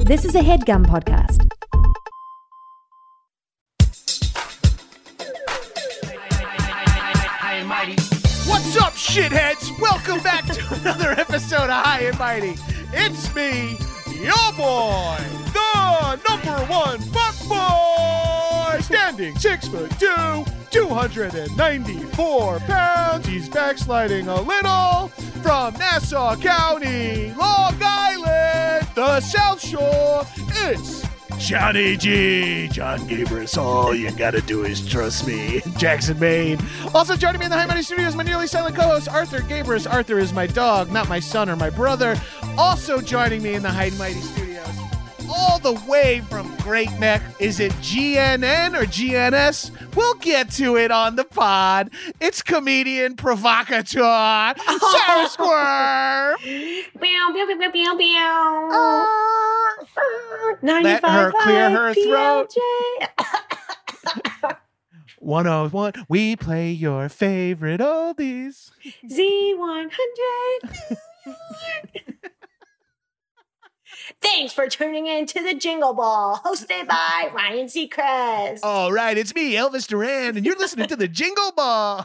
This is a HeadGum podcast. High and Mighty. What's up, shitheads? Welcome back to another episode of High and Mighty. It's me, your boy, the number one fuckboy, standing 6'2", 294 pounds. He's backsliding a little from Nassau County, Long Island, the South Shore. It's Johnny G. John Gabris. All you gotta do is trust me. Jackson, Maine. Also joining me in the High Mighty Studios, my nearly silent co-host, Arthur Gabris. Arthur is my dog, not my son or my brother. Also joining me in the High Mighty Studios, all the way from Great Neck. Is it GNN or GNS? We'll get to it on the pod. It's comedian provocateur, Sarah Squirm. Let her clear her throat. 101, we play your favorite oldies. Z100. Thanks for tuning in to the Jingle Ball, hosted by Ryan Seacrest. All right, it's me, Elvis Duran, and you're listening to the Jingle Ball.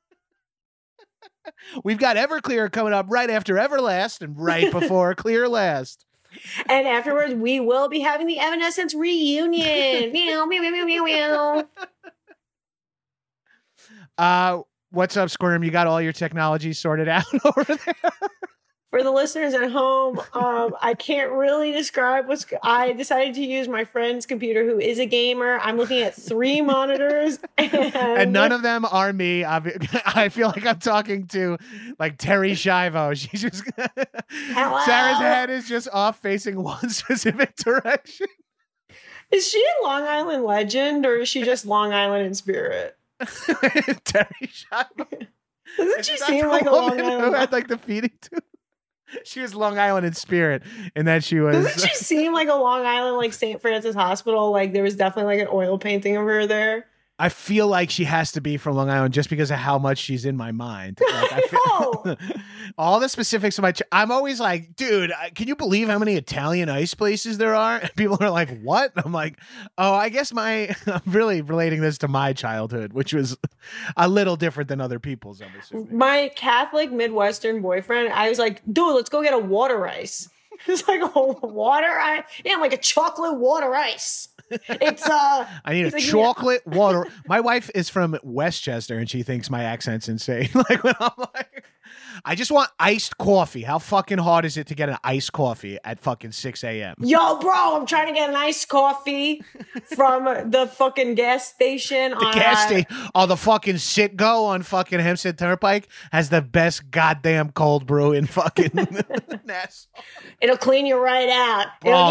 We've got Everclear coming up right after Everlast and right before Clear Last. And afterwards, we will be having the Evanescence reunion. Meow, meow, meow, meow, meow. What's up, Squirm? You got all your technology sorted out over there? For the listeners at home, I can't really describe I decided to use my friend's computer who is a gamer. I'm looking at 3 monitors. And none of them are me. I feel like I'm talking to like Terry Schiavo. She's just Sarah's head is just off facing one specific direction. Is she a Long Island legend or is she just Long Island in spirit? Terry Schiavo. Doesn't she seem like a Long Island who had like the feeding tube? She was Long Island in spirit, and then she was. Doesn't she seem like a Long Island, like St. Francis Hospital? Like there was definitely like an oil painting of her there. I feel like she has to be from Long Island just because of how much she's in my mind. Like, I know. All the specifics of I'm always like, dude, can you believe how many Italian ice places there are? And people are like, what? I'm like, oh, I guess I'm really relating this to my childhood, which was a little different than other people's, I'm assuming. My Catholic Midwestern boyfriend, I was like, dude, let's go get a water ice. It's like a water ice. Yeah, like a chocolate water ice. It's I need a chocolate water. My wife is from Westchester and she thinks my accent's insane. Like when I'm like, I just want iced coffee. How fucking hard is it to get an iced coffee at fucking 6 a.m.? Yo, bro, I'm trying to get an iced coffee from the fucking gas station. Oh, the fucking Citgo on fucking Hempstead Turnpike has the best goddamn cold brew in fucking Nassau. It'll clean you right out.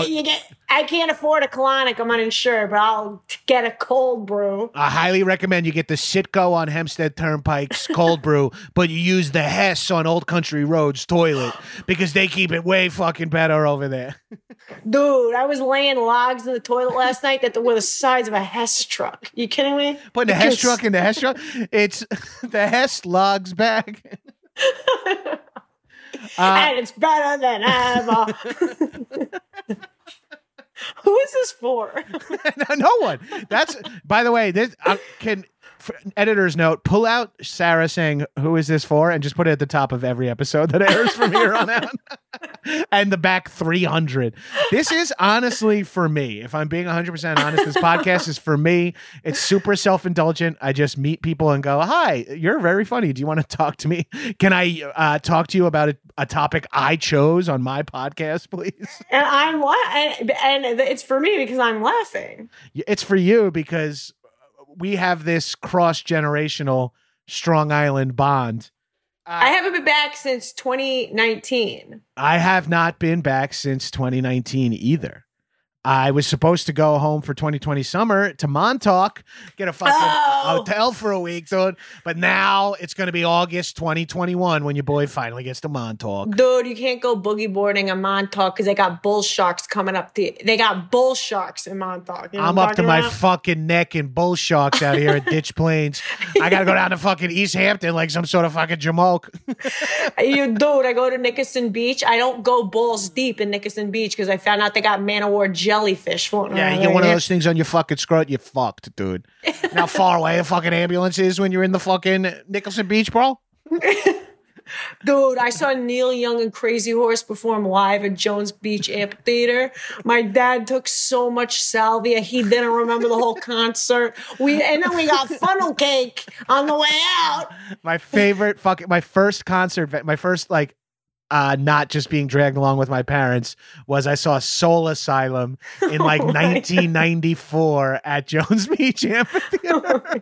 I can't afford a colonic. I'm uninsured, but I'll get a cold brew. I highly recommend you get the Citgo on Hempstead Turnpike's cold brew, but you use the Hess on Old Country Road's toilet because they keep it way fucking better over there. Dude, I was laying logs in the toilet last night that were the size of a Hess truck. You kidding me? Putting the Hess truck in the Hess truck? It's the Hess logs bag. And it's better than ever. Who is this for? No one. That's, by the way, this editor's note, pull out Sarah saying, who is this for? And just put it at the top of every episode that airs from here on out. And the back 300. This is honestly for me. If I'm being 100% honest, this podcast is for me. It's super self-indulgent. I just meet people and go, hi, you're very funny. Do you want to talk to me? Can I talk to you about a topic I chose on my podcast, please? And and it's for me because I'm laughing. It's for you because we have this cross-generational Strong Island bond. I haven't been back since 2019. I have not been back since 2019 either. I was supposed to go home for 2020 summer to Montauk, get a fucking hotel for a week, dude. But now it's going to be August 2021 when your boy finally gets to Montauk. Dude, you can't go boogie boarding in Montauk because they got bull sharks coming up. They got bull sharks in Montauk. You know I'm up to my fucking neck in bull sharks out here at Ditch Plains. I got to go down to fucking East Hampton like some sort of fucking jamoke. Dude, I go to Nickerson Beach. I don't go balls deep in Nickerson Beach because I found out they got man-o-war jellyfish floating around. Yeah, you get one of those things on your fucking scrot, you're fucked, dude. You know how far away a fucking ambulance is when you're in the fucking Nicholson Beach, bro? Dude, I saw Neil Young and Crazy Horse perform live at Jones Beach Amphitheater. My dad took so much salvia, he didn't remember the whole concert. And then we got funnel cake on the way out. My first concert, my first like not just being dragged along with my parents was I saw Soul Asylum in like 1994 at Jones Beach Amphitheater.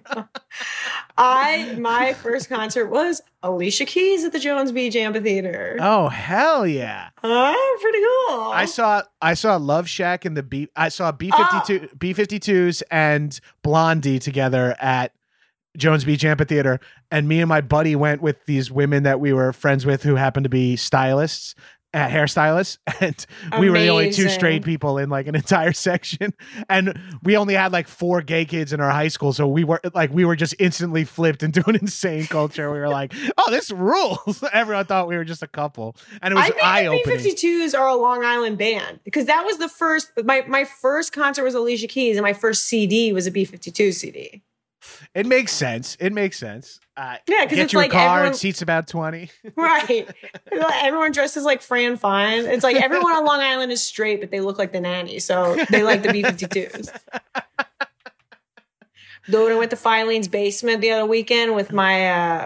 My first concert was Alicia Keys at the Jones Beach Amphitheater. Oh hell yeah! Pretty cool. I saw Love Shack and I saw B-52s and Blondie together at Jones Beach Amphitheater, and me and my buddy went with these women that we were friends with who happened to be stylists, hairstylists, and we were the only two straight people in like an entire section, and we only had like 4 gay kids in our high school, so we were just instantly flipped into an insane culture. We were like, oh, this rules. Everyone thought we were just a couple, and it was eye-opening. The B-52s are a Long Island band because that was the first. My first concert was Alicia Keys, and my first CD was a B-52 CD. It makes sense. Yeah, because it's your like car and seats about 20. Right. Everyone dresses like Fran Fine. It's like everyone on Long Island is straight, but they look like the nanny, so they like the B-52s. Dude, I went to Filene's basement the other weekend with my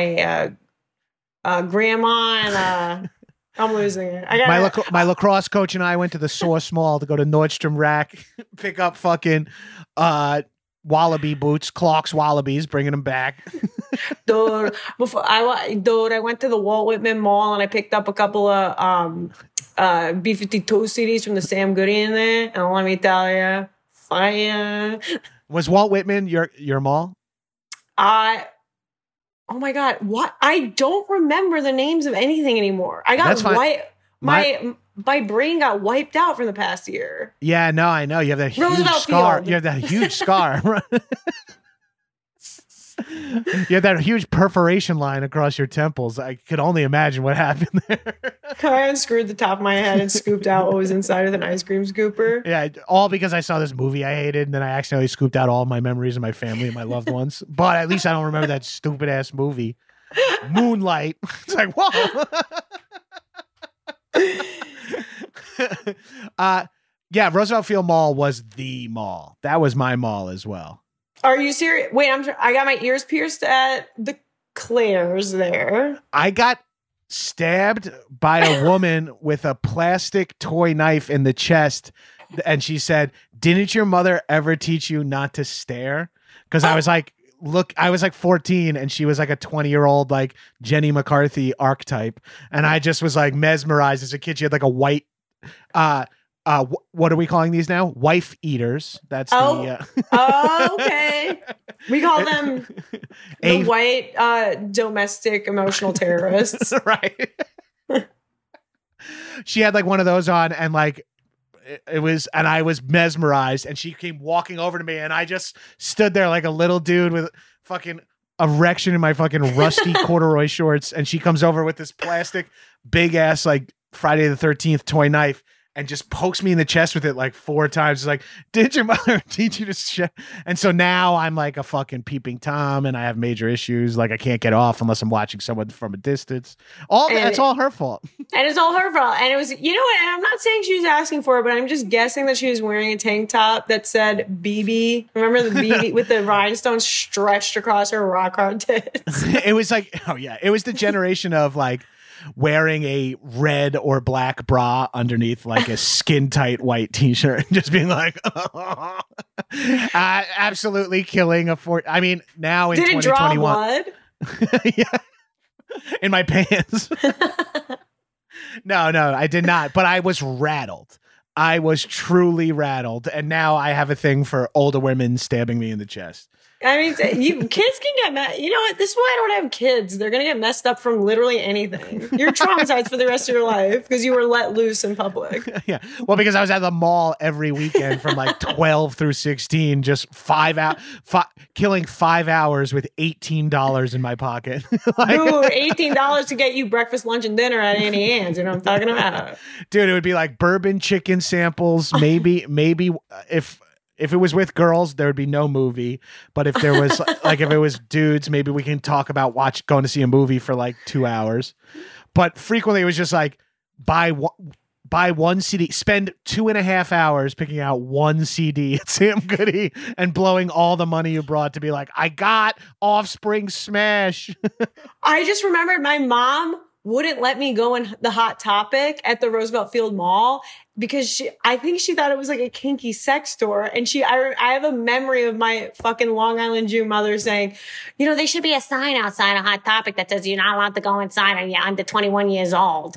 grandma, and I'm losing it. My lacrosse coach and I went to the Source Mall to go to Nordstrom Rack, pick up fucking Wallaby boots, Clark's Wallabies, bringing them back. Dude, I went to the Walt Whitman Mall and I picked up a couple of B-52 CDs from the Sam Goody in there, and let me tell you, fire. Was Walt Whitman your mall? Oh my God, what? I don't remember the names of anything anymore. I got my brain got wiped out from the past year. Yeah, no, I know. You have that huge scar. You have that huge scar. You have that huge perforation line across your temples. I could only imagine what happened there. I unscrewed the top of my head and scooped out what was inside with an ice cream scooper. Yeah, all because I saw this movie I hated, and then I accidentally scooped out all my memories of my family and my loved ones. But at least I don't remember that stupid ass movie, Moonlight. It's like, whoa. Yeah, Roosevelt Field Mall was the mall. That was my mall as well. Are you serious? Wait, I got my ears pierced at the Claire's there. I got stabbed by a woman with a plastic toy knife in the chest, and she said, "Didn't your mother ever teach you not to stare?" Because I was like, I was like 14 and she was like a 20-year-old like Jenny McCarthy archetype, and I just was like mesmerized as a kid. She had like a white what are we calling these now? Wife eaters. That's okay. We call them the white domestic emotional terrorists. Right. She had like one of those on, and like it was, and I was mesmerized, and she came walking over to me, and I just stood there like a little dude with fucking erection in my fucking rusty corduroy shorts, and she comes over with this plastic big ass like Friday the 13th toy knife and just pokes me in the chest with it like 4 times. It's like, did your mother teach you to And so now I'm like a fucking peeping Tom, and I have major issues. Like I can't get off unless I'm watching someone from a distance. That's all her fault. And it's all her fault. And it was, you know what? I'm not saying she was asking for it, but I'm just guessing that she was wearing a tank top that said BB. Remember the BB with the rhinestones stretched across her rock hard tits? It was like, oh yeah. It was the generation of like wearing a red or black bra underneath like a skin tight white t-shirt and just being like, absolutely killing I mean, now in 2021. Did it draw blood? Yeah. In my pants. No, I did not. But I was rattled. I was truly rattled, and now I have a thing for older women stabbing me in the chest. I mean, kids can get messed. You know what? This is why I don't have kids. They're gonna get messed up from literally anything. You're traumatized for the rest of your life because you were let loose in public. Yeah, well, because I was at the mall every weekend from like 12 through 16, just killing 5 hours with $18 in my pocket. Like, dude, $18 to get you breakfast, lunch, and dinner at Annie Ann's. You know what I'm talking about? Dude, it would be like bourbon chicken samples. Maybe if it was with girls, there would be no movie. But if there was like, if it was dudes, maybe we can talk about going to see a movie for like 2 hours. But frequently it was just like buy one CD, spend 2.5 hours picking out one CD at Sam Goody and blowing all the money you brought to be like, I got Offspring Smash. I just remembered my mom wouldn't let me go in the Hot Topic at the Roosevelt Field Mall because I think she thought it was like a kinky sex store. And I have a memory of my fucking Long Island Jew mother saying, you know, there should be a sign outside a Hot Topic that says you're not allowed to go inside and you're under 21 years old.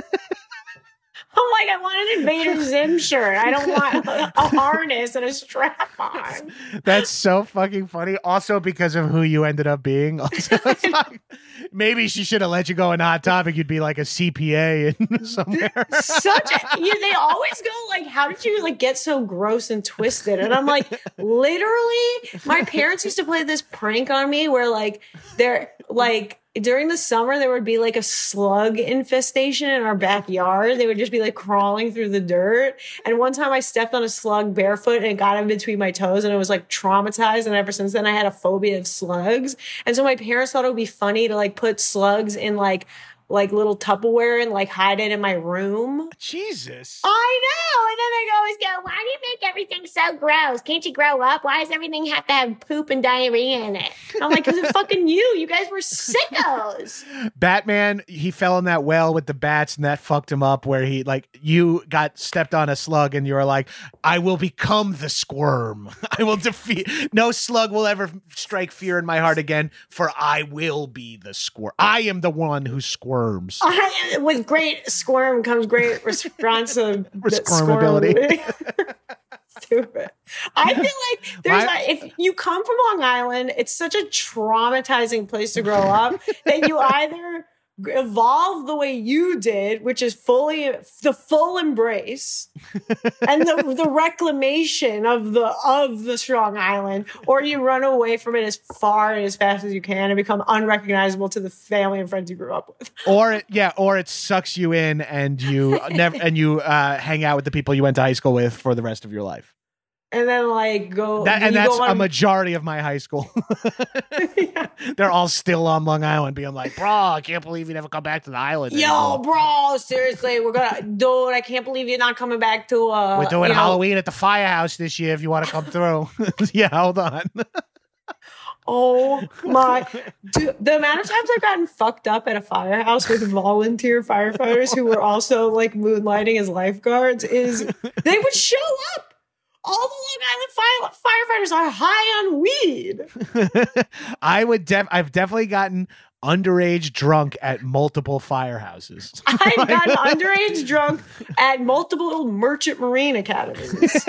I'm like, I want an Invader Zim shirt. I don't want a harness and a strap on. That's so fucking funny. Also, because of who you ended up being. Also, it's like, maybe she should have let you go in Hot Topic. You'd be like a CPA in somewhere. They always go like, how did you like get so gross and twisted? And I'm like, literally, my parents used to play this prank on me where like they're like, during the summer, there would be like a slug infestation in our backyard. They would just be like crawling through the dirt. And one time I stepped on a slug barefoot and it got in between my toes and I was like traumatized. And ever since then I had a phobia of slugs. And so my parents thought it would be funny to like put slugs in like little Tupperware and like hide it in my room. Jesus. I know. And then they always go, why do you make everything so gross? Can't you grow up? Why does everything have to have poop and diarrhea in it? And I'm like, because it's fucking you. You guys were sickos. Batman, he fell in that well with the bats and that fucked him up where he like, you got stepped on a slug and you were like, I will become the squirm. I will defeat. No slug will ever strike fear in my heart again, for I will be the squirm. I am the one who squirms. With great squirm comes great responsibility. Stupid. I feel like if you come from Long Island, it's such a traumatizing place to grow up that you either evolve the way you did, which is the full embrace and the reclamation of the Strong Island, or you run away from it as far and as fast as you can and become unrecognizable to the family and friends you grew up with. Or it sucks you in and you hang out with the people you went to high school with for the rest of your life. And then like go. And that's a majority of my high school. Yeah. They're all still on Long Island being like, bro, I can't believe you never come back to the island anymore. Bro, seriously, dude, I can't believe you're not coming back to we're doing Halloween at the firehouse this year if you want to come through. Yeah, hold on. Oh my, dude, the amount of times I've gotten fucked up at a firehouse with volunteer firefighters who were also like moonlighting as lifeguards is they would show up. All the Long Island firefighters are high on weed. I've definitely gotten underage drunk at multiple firehouses. I've gotten underage drunk at multiple merchant marine academies.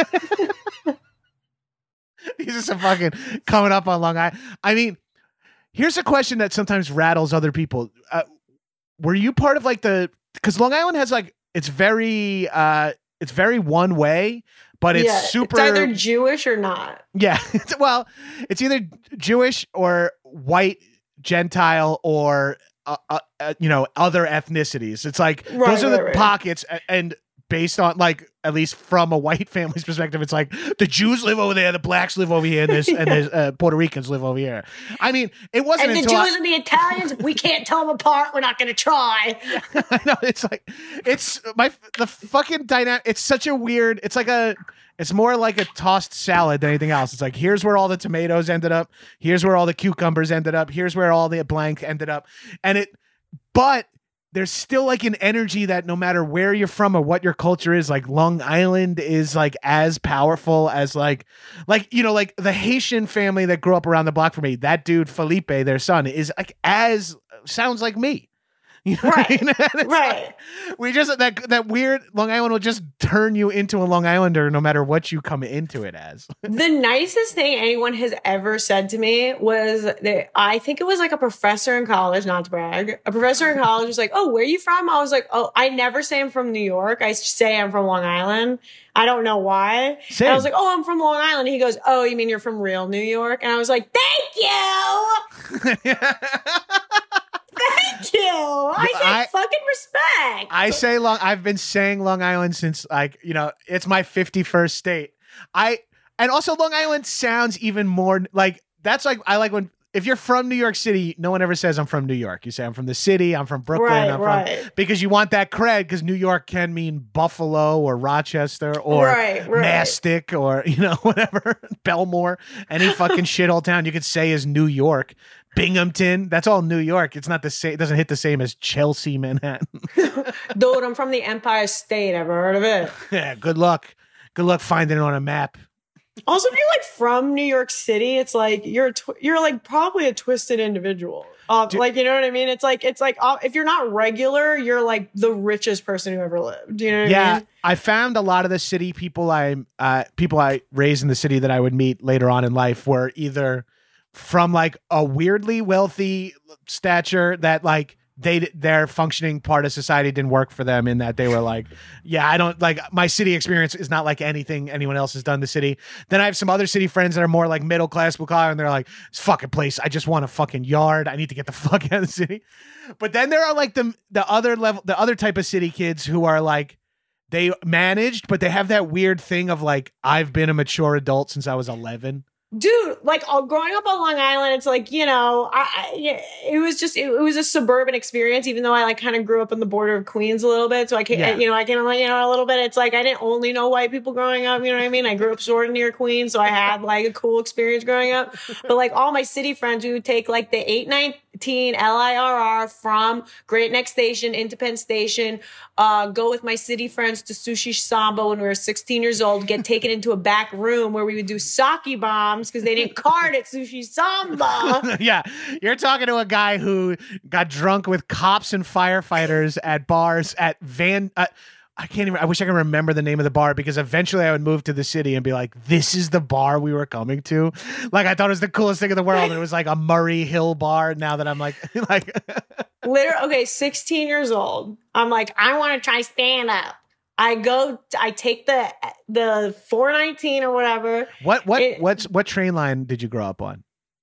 He's just a fucking coming up on Long Island. I mean, here's a question that sometimes rattles other people. Were you part of like because Long Island has like, it's very one way. But it's super. It's either Jewish or not. Yeah. Well, it's either Jewish or white, Gentile, or other ethnicities. It's like those are the pockets, and based on like at least from a white family's perspective, it's like the Jews live over there, the blacks live over here, and the Puerto Ricans live over here. I mean, it wasn't and the until Jews and the Italians. We can't tell them apart. We're not going to try. I know. It's like the fucking dynamic. It's such a weird. It's more like a tossed salad than anything else. It's like, here's where all the tomatoes ended up. Here's where all the cucumbers ended up. Here's where all the blank ended up. But there's still like an energy that no matter where you're from or what your culture is, like Long Island is like as powerful as like the Haitian family that grew up around the block from me. That dude, Felipe, their son, is like sounds like me. You know what I mean? Right. We just that weird Long Island will just turn you into a Long Islander no matter what you come into it as. The nicest thing anyone has ever said to me was that I think it was like a professor in college, not to brag. A professor in college was like, "Oh, where are you from?" I was like, "Oh, I never say I'm from New York. I say I'm from Long Island." I don't know why. Same. And I was like, "Oh, I'm from Long Island." He goes, "Oh, you mean you're from real New York?" And I was like, "Thank you." Thank you. I said fucking respect. I've been saying Long Island since it's my 51st state. And also Long Island sounds even more like I like when if you're from New York City, no one ever says I'm from New York. You say I'm from the city, I'm from Brooklyn, because you want that cred because New York can mean Buffalo or Rochester or Mastic or whatever, Belmore, any fucking shithole town you could say is New York. Binghamton, that's all New York. It's not the same. It doesn't hit the same as Chelsea, Manhattan. Dude, I'm from the Empire State. Ever heard of it? Yeah, good luck. Good luck finding it on a map. Also, if you're like from New York City, it's like you're like probably a twisted individual. Like, you know what I mean? It's like if you're not regular, you're like the richest person who ever lived. You know what I mean? I found a lot of the city people I raised in the city that I would meet later on in life were either from like a weirdly wealthy stature that like their functioning part of society didn't work for them, in that they were like, yeah, I don't like my city experience is not like anything anyone else has done in the city. Then I have some other city friends that are more like middle class blue collar, and they're like, this fucking place, I just want a fucking yard. I need to get the fuck out of the city. But then there are like the other type of city kids who are like, they managed, but they have that weird thing of like, I've been a mature adult since I was 11. Dude, like growing up on Long Island, it's like, it was a suburban experience, even though I like kind of grew up on the border of Queens a little bit. So I can, a little bit. It's like, I didn't only know white people growing up. You know what I mean? I grew up sort of near Queens. So I had like a cool experience growing up. But like all my city friends who would take like the 819 LIRR from Great Neck Station into Penn Station, go with my city friends to Sushi Samba when we were 16 years old, get taken into a back room where we would do sake bombs because they didn't card at Sushi Samba. Yeah, you're talking to a guy who got drunk with cops and firefighters at bars at I can't even. I wish I could remember the name of the bar, because eventually I would move to the city and be like, "This is the bar we were coming to." Like I thought it was the coolest thing in the world. And it was like a Murray Hill bar. Now that I'm like, literally, okay, 16 years old. I'm like, I want to try stand up. I take the 419 or whatever. What train line did you grow up on?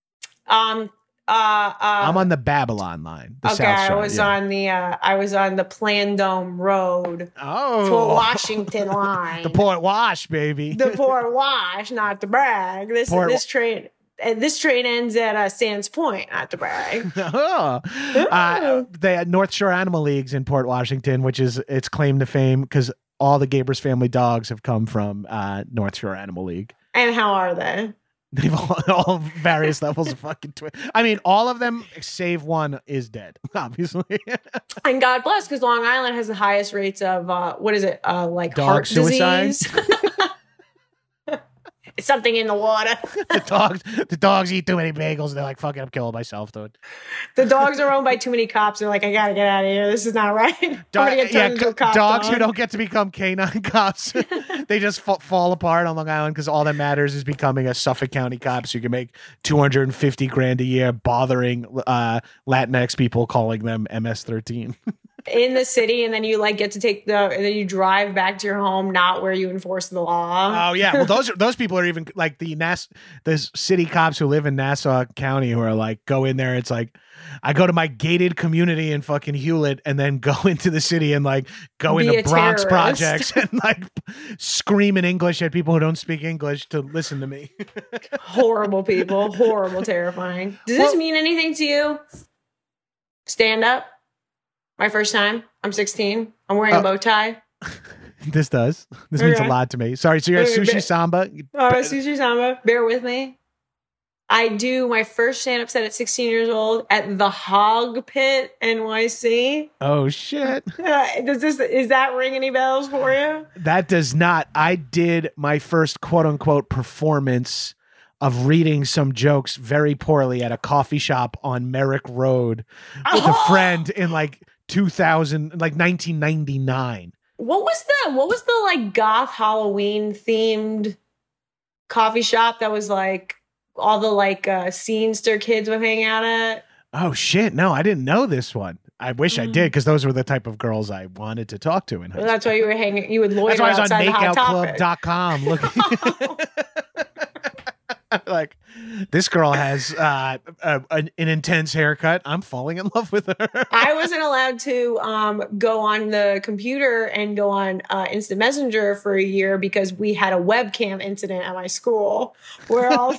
I'm on the Babylon line. The okay, South Shore, I was on the Plandome Road. Oh, Port Washington line. The Port Wash, baby. The Port Wash, not to brag. This train ends at Sands Point, not to brag. They had North Shore Animal Leagues in Port Washington, which is its claim to fame because all the Gabers family dogs have come from North Shore Animal League. And how are they? They've all various levels of fucking I mean, all of them save one is dead, obviously. And God bless, because Long Island has the highest rates of like dog heart suicide? disease. It's something in the water. The dogs eat too many bagels. And they're like, "Fuck it, I'm killing myself, dude." The dogs are owned by too many cops. They're like, "I gotta get out of here. This is not right." Dogs who don't get to become canine cops, they just fall apart on Long Island because all that matters is becoming a Suffolk County cop, so you can make $250,000 a year bothering Latinx people, calling them MS-13. In the city, and then you like get to then you drive back to your home, not where you enforce the law. Oh yeah, well those people are even like the city cops who live in Nassau County who are like, go in there. It's like, I go to my gated community in fucking Hewlett and then go into the city and like go into Bronx projects and like scream in English at people who don't speak English to listen to me. Horrible people, horrible, terrifying. Does this mean anything to you? Stand up. My first time. I'm 16. I'm wearing a bow tie. This does. This means a lot to me. Sorry. So you're at Sushi Samba? Sushi Samba. Bear with me. I do my first stand-up set at 16 years old at the Hog Pit, NYC. Oh, shit. Is that ring any bells for you? That does not. I did my first quote-unquote performance of reading some jokes very poorly at a coffee shop on Merrick Road with a friend in like 2000, like 1999. What was the like goth Halloween themed coffee shop that was like all the like scenester kids would hang out at? Oh shit! No, I didn't know this one. I wish I did, because those were the type of girls I wanted to talk to in high school. That's why you were hanging. You would loiter That's why I was on outside makeoutclub.com looking. Like, this girl has an intense haircut. I'm falling in love with her. I wasn't allowed to go on the computer and go on Instant Messenger for a year because we had a webcam incident at my school where all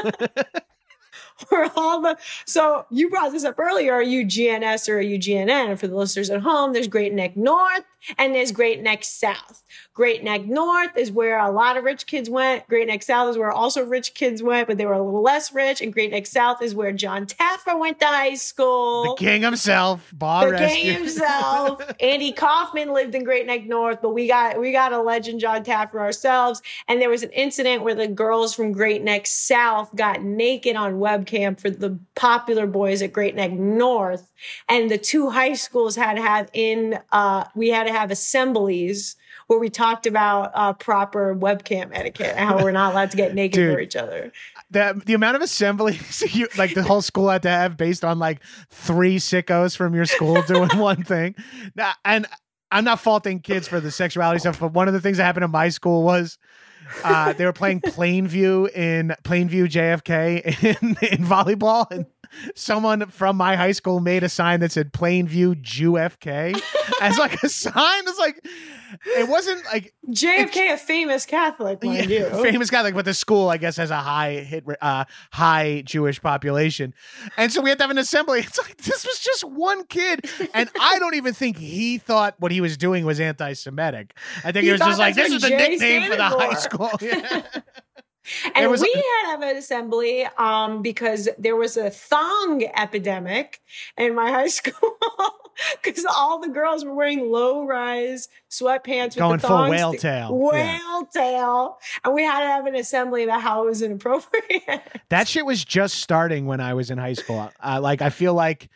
so you brought this up earlier, are you GNS or are you GNN? For the listeners at home, there's Great Neck North and there's Great Neck South. Great Neck North is where a lot of rich kids went. Great Neck South is where also rich kids went, but they were a little less rich. And Great Neck South is where John Taffer went to high school. The king himself, Bob The king himself. Andy Kaufman lived in Great Neck North, but we got a legend, John Taffer, ourselves. And there was an incident where the girls from Great Neck South got naked on webcam for the popular boys at Great Neck North. And the two high schools had to have assemblies where we talked about proper webcam etiquette and how we're not allowed to get naked for each other. The amount of assemblies like the whole school had to have based on like 3 sickos from your school doing one thing. And I'm not faulting kids for the sexuality stuff, but one of the things that happened in my school was they were playing Plainview JFK in volleyball, and someone from my high school made a sign that said Plainview JFK as like a sign. It's like, it wasn't like JFK, a famous Catholic, mind you. Famous Catholic, but the school, I guess, has a high Jewish population. And so we had to have an assembly. It's like, this was just one kid. And I don't even think he thought what he was doing was anti-Semitic. I think he was just like, this is the nickname for the high school. Yeah. And we had to have an assembly because there was a thong epidemic in my high school because all the girls were wearing low-rise sweatpants with going the thongs. Full whale tail. Whale tail. And we had to have an assembly about how it was inappropriate. That shit was just starting when I was in high school. Like, I feel like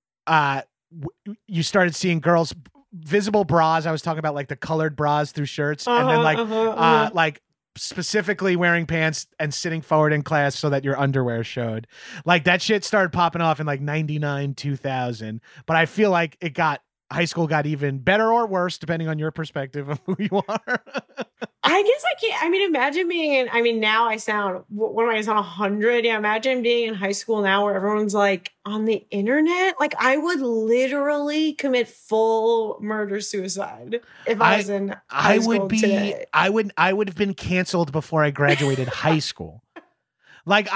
you started seeing girls, visible bras. I was talking about like the colored bras through shirts. And then like specifically wearing pants and sitting forward in class so that your underwear showed. Like, that shit started popping off in like 99, 2000. But I feel like high school got even better or worse depending on your perspective of who you are. I guess I can't. I mean, imagine now I sound, what am I, sound 100? Yeah, imagine being in high school now where everyone's like on the internet. Like, I would literally commit full murder-suicide if I was in high school today. I would have been canceled before I graduated high school. Like,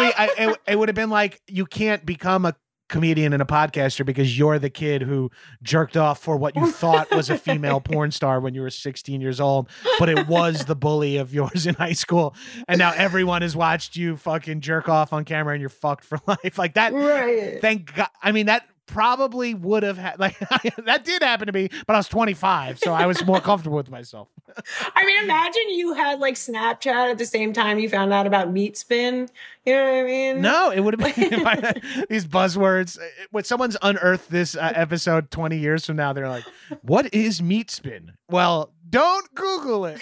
it would have been like, you can't become a comedian and a podcaster because you're the kid who jerked off for what you thought was a female porn star when you were 16 years old, but it was the bully of yours in high school. And now everyone has watched you fucking jerk off on camera and you're fucked for life. Like that. Right. Thank God. I mean, that probably would have had, like, that did happen to me, but I was 25. So I was more comfortable with myself. I mean, imagine you had like Snapchat at the same time you found out about meat spin. You know what I mean? No, it would have been these buzzwords. When someone's unearthed this episode 20 years from now, they're like, what is meat spin? Well, don't Google it.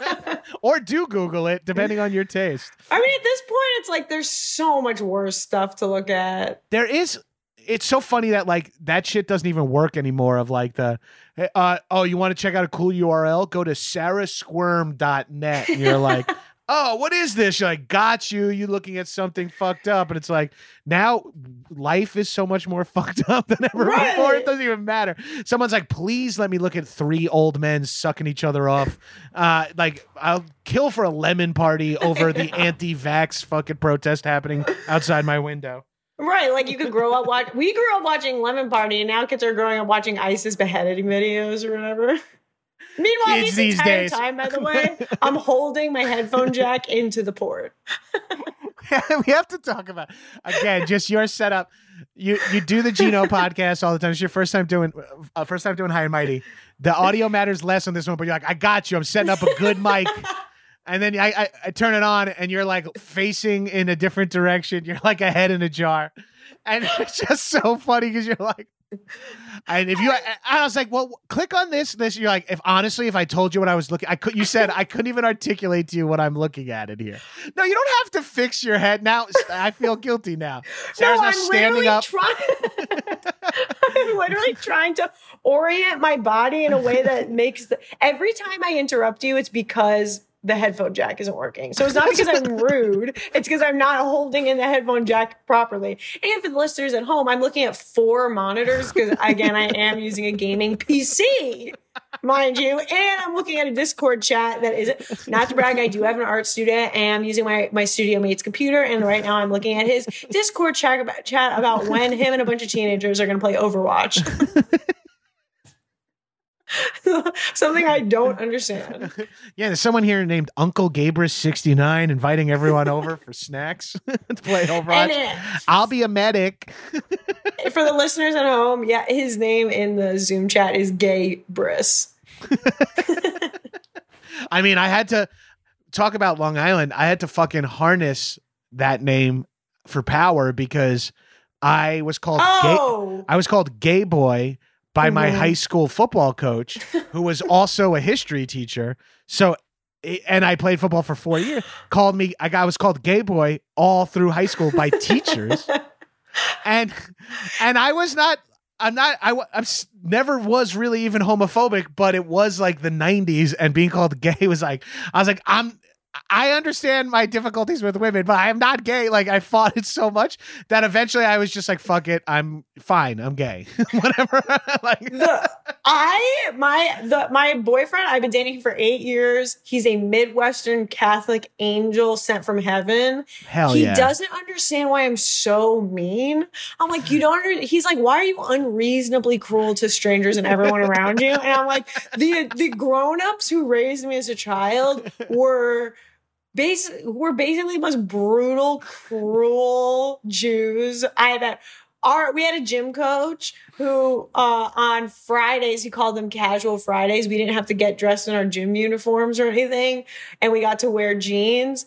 Or do Google it, depending on your taste. I mean, at this point, it's like there's so much worse stuff to look at. There is. It's so funny that like that shit doesn't even work anymore of like the, you want to check out a cool URL? Go to sarahsquirm.net. And you're like, oh, what is this? You're like, got you. You looking at something fucked up. And it's like, now life is so much more fucked up than ever before. It doesn't even matter. Someone's like, please let me look at 3 old men sucking each other off. Like, I'll kill for a lemon party over the anti-vax fucking protest happening outside my window. Right, like you could grow up we grew up watching Lemon Party, and now kids are growing up watching ISIS beheading videos or whatever. Meanwhile, this entire time, by the way, I'm holding my headphone jack into the port. We have to talk about, again, just your setup. You do the Gino podcast all the time. It's your first time doing High and Mighty. The audio matters less on this one, but you're like, I got you. I'm setting up a good mic. And then I turn it on and you're like facing in a different direction. You're like a head in a jar. And it's just so funny because you're like, And if you, I was like, well, click on this. You're like, if I told you what I was looking, you said I couldn't even articulate to you what I'm looking at in here. No, you don't have to fix your head now. I feel guilty now. Sarah's now standing up. I'm literally trying to orient my body in a way that makes every time I interrupt you, it's because the headphone jack isn't working. So it's not because I'm rude. It's because I'm not holding in the headphone jack properly. And for the listeners at home, I'm looking at 4 monitors because, again, I am using a gaming PC, mind you. And I'm looking at a Discord chat that is, not to brag, I do have an art student and I'm using my studio mate's computer. And right now I'm looking at his Discord chat about when him and a bunch of teenagers are going to play Overwatch. Something I don't understand. Yeah, there's someone here named Uncle Gabrus69 inviting everyone over for snacks to play Overwatch. I'll be a medic. For the listeners at home, yeah, his name in the Zoom chat is Gay Briss. I mean, I had to talk about Long Island. I had to fucking harness that name for power because I was called gay. I was called Gay Boy by my high school football coach, who was also a history teacher. So, and I played football for 4 years. I was called Gay Boy all through high school by teachers. and I was not, I never was really even homophobic, but it was like the 90s and being called gay was like, I was like, I understand my difficulties with women, but I am not gay. Like, I fought it so much that eventually I was just like, fuck it. I'm fine. I'm gay. Whatever. My boyfriend, I've been dating him for 8 years. He's a Midwestern Catholic angel sent from heaven. Hell yeah. He doesn't understand why I'm so mean. I'm like, he's like, why are you unreasonably cruel to strangers and everyone around you? And I'm like, the grown-ups who raised me as a child were basically the most brutal, cruel Jews. We had a gym coach who on Fridays, he called them casual Fridays. We didn't have to get dressed in our gym uniforms or anything. And we got to wear jeans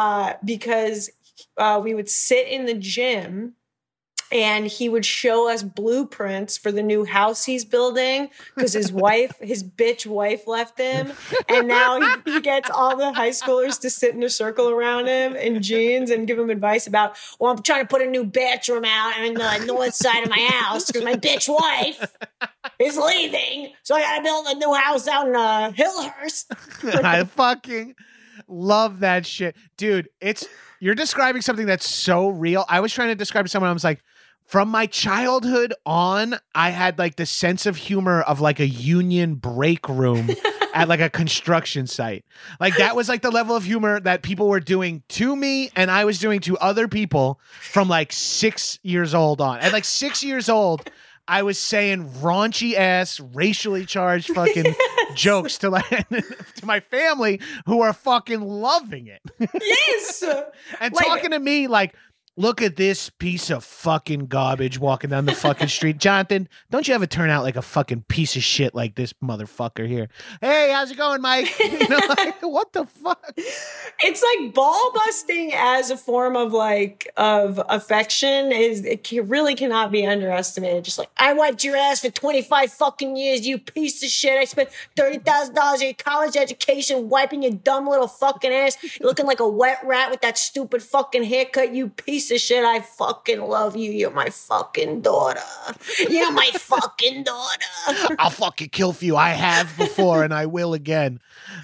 because we would sit in the gym and he would show us blueprints for the new house he's building because his bitch wife left him. And now he gets all the high schoolers to sit in a circle around him in jeans and give him advice about, well, I'm trying to put a new bathroom out on the north side of my house because my bitch wife is leaving. So I got to build a new house out in Hillhurst. I fucking love that shit. Dude, you're describing something that's so real. I was trying to describe to someone, I was like, from my childhood on, I had like the sense of humor of like a union break room at like a construction site. Like that was like the level of humor that people were doing to me and I was doing to other people from like 6 years old on. At like 6 years old, I was saying raunchy ass, racially charged fucking jokes to my family who are fucking loving it. Yes. And talking to me like, look at this piece of fucking garbage walking down the fucking street. Jonathan, don't you ever turn out like a fucking piece of shit like this motherfucker here? Hey, how's it going, Mike? You know, like, what the fuck? It's like ball busting as a form of of affection really cannot be underestimated. Just like, I wiped your ass for 25 fucking years, you piece of shit. I spent $30,000 on your college education wiping your dumb little fucking ass. You're looking like a wet rat with that stupid fucking haircut, you piece of shit. I fucking love you. You're my fucking daughter. You're my fucking daughter. I'll fucking kill for you. I have before and I will again.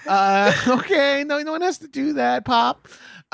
Okay. No one has to do that, Pop.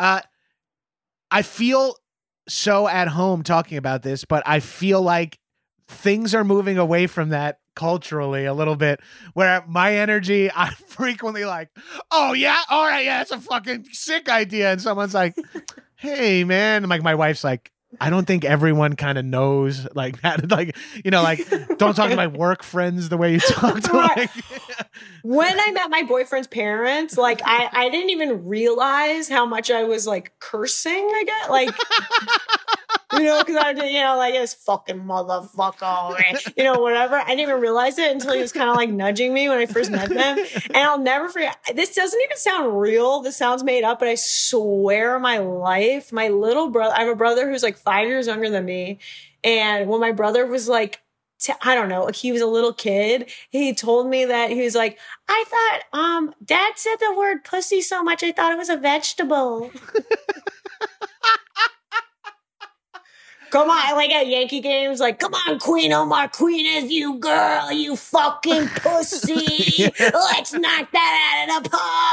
I feel so at home talking about this, but I feel like things are moving away from that culturally a little bit, where my energy, I'm frequently like, oh yeah, all right, yeah, that's a fucking sick idea. And someone's like, hey man, like my wife's like, I don't think everyone kind of knows like that. Like, you know, like don't talk to my work friends the way you talk to like. When I met my boyfriend's parents, like I didn't even realize how much I was like cursing, I guess. Like, you know, because I did, you know, like this fucking motherfucker, you know, whatever. I didn't even realize it until he was kind of like nudging me when I first met them. And I'll never forget. This doesn't even sound real. This sounds made up, but I swear on my life, my little brother, I have a brother who's like 5 years younger than me. And when my brother was like I don't know, he was a little kid. He told me that he was like, I thought, Dad said the word pussy so much, I thought it was a vegetable. Come on, like at Yankee games, like, come on, Queen Omar, Queen is you, girl, you fucking pussy. Let's knock that out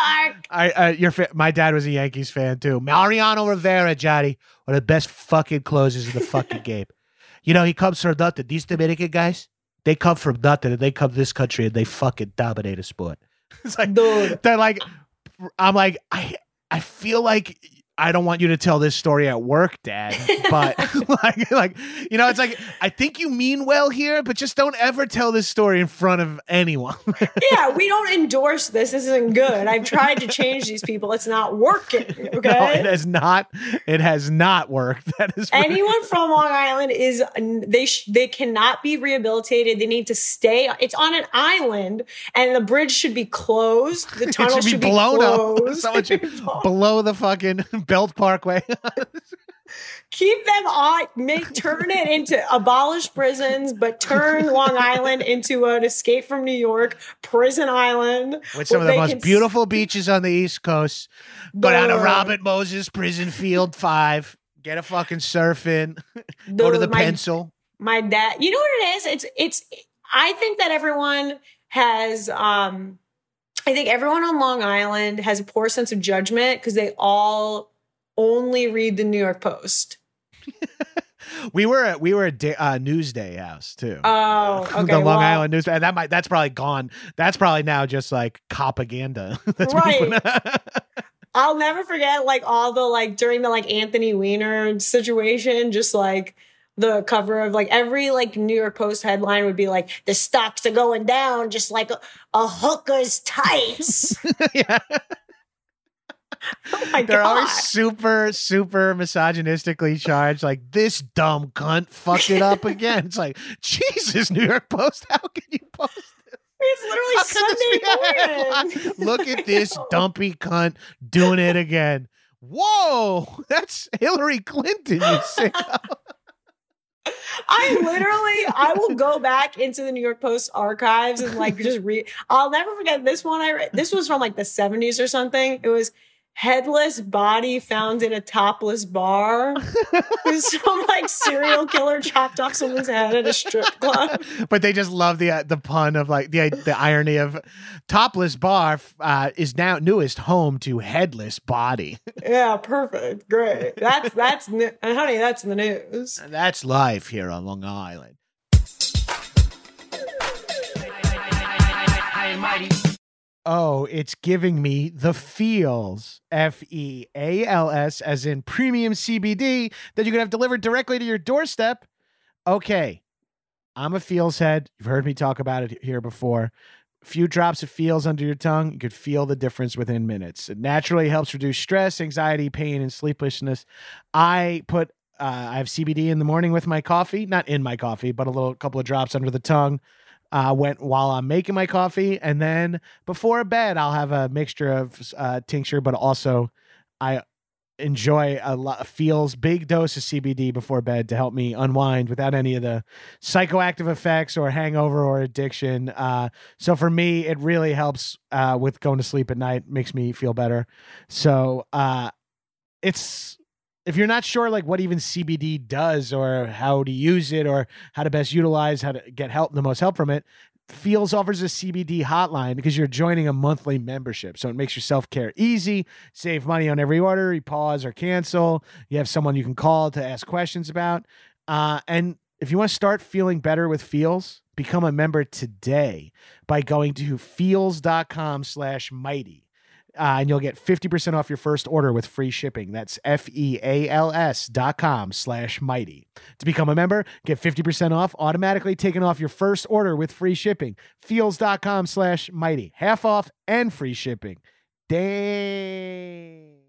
of the park. My dad was a Yankees fan too. Mariano Rivera, Johnny, one of the best fucking closers in the fucking game. You know, he comes from nothing. These Dominican guys, they come from nothing, and they come to this country and they fucking dominate a sport. It's like, dude, they're like, I'm like, I feel like I don't want you to tell this story at work, Dad, but like, you know, it's like, I think you mean well here, but just don't ever tell this story in front of anyone. Yeah, we don't endorse this. This isn't good. I've tried to change these people. It's not working. Okay. No, it has not. It has not worked. That is anyone from Long Island is they cannot be rehabilitated. They need to stay. It's on an island, and the bridge should be closed. The tunnel should be blown up. Someone should blow the fucking Belt Parkway. Keep them on. Turn it into abolish prisons, but turn Long Island into an Escape from New York prison island with some of the most beautiful beaches on the East Coast. Go down to Robert Moses Prison Field 5. Get a fucking surf in. Go to the Pencil. My dad. You know what it is? It's. I think that everyone has. I think everyone on Long Island has a poor sense of judgment because they all only read the New York Post. we were at Newsday house too. Oh, okay. The Long Island News, and that's probably gone. That's probably now just like propaganda. Right. I'll never forget like all the like during the like Anthony Weiner situation, just like the cover of like every like New York Post headline would be like the stocks are going down just like a hooker's tights. Yeah. Oh my They're God. always super, super misogynistically charged. Like, this dumb cunt fucked it up again. It's like, Jesus, New York Post, how can you post this? It's literally Sunday morning. Look at this dumpy cunt doing it again. Whoa, that's Hillary Clinton, you sicko. I will go back into the New York Post archives and like just read. I'll never forget this one I read. This was from like the 70s or something. It was headless body found in a topless bar. Some like serial killer chopped off someone's head at a strip club. But they just love the pun of like the irony of topless bar is now newest home to headless body. Yeah, perfect, great. That's honey, that's in the news. And that's life here on Long Island. Oh, it's giving me the feels. FEALS, as in premium CBD that you can have delivered directly to your doorstep. Okay, I'm a feels head. You've heard me talk about it here before. A few drops of feels under your tongue, you could feel the difference within minutes. It naturally helps reduce stress, anxiety, pain, and sleeplessness. I have CBD in the morning with my coffee, not in my coffee, but a couple of drops under the tongue. Went while I'm making my coffee, and then before bed I'll have a mixture of tincture, but also I enjoy a feels big dose of CBD before bed to help me unwind without any of the psychoactive effects or hangover or addiction. So for me, it really helps with going to sleep at night, makes me feel better. So if you're not sure like what even CBD does or how to use it or how to best utilize, how to get the most help from it, Feels offers a CBD hotline because you're joining a monthly membership. So it makes your self-care easy, save money on every order, you pause or cancel. You have someone you can call to ask questions about. And if you want to start feeling better with Feels, become a member today by going to feels.com/mighty. And you'll get 50% off your first order with free shipping. That's FEALS.com/mighty. To become a member, get 50% off, automatically taken off your first order with free shipping. Feels.com/mighty. Half off and free shipping. Dang.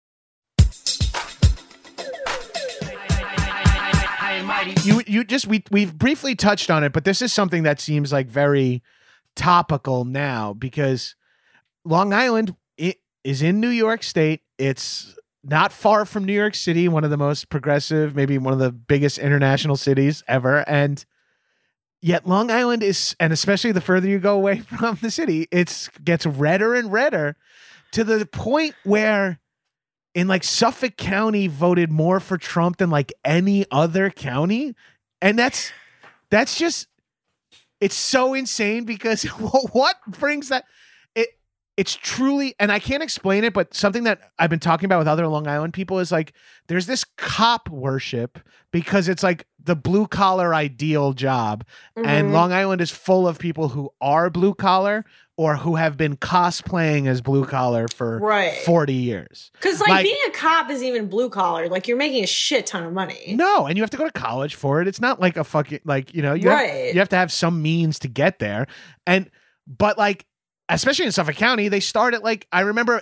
We've briefly touched on it, but this is something that seems like very topical now because Long Island, it is in New York State. It's not far from New York City, one of the most progressive, maybe one of the biggest international cities ever. And Yet Long Island is, and especially the further you go away from the city, it gets redder and redder to the point where in like Suffolk County voted more for Trump than like any other county. And that's just, it's so insane because what brings that? It's truly, and I can't explain it, but something that I've been talking about with other Long Island people is like, there's this cop worship because it's like the blue collar ideal job. And Long Island is full of people who are blue collar or who have been cosplaying as blue collar for 40 years. Because like being a cop is even blue collar. Like you're making a shit ton of money. No, and you have to go to college for it. It's not like a fucking, like, you know, you have to have some means to get there. But like, especially in Suffolk County, they started like, I remember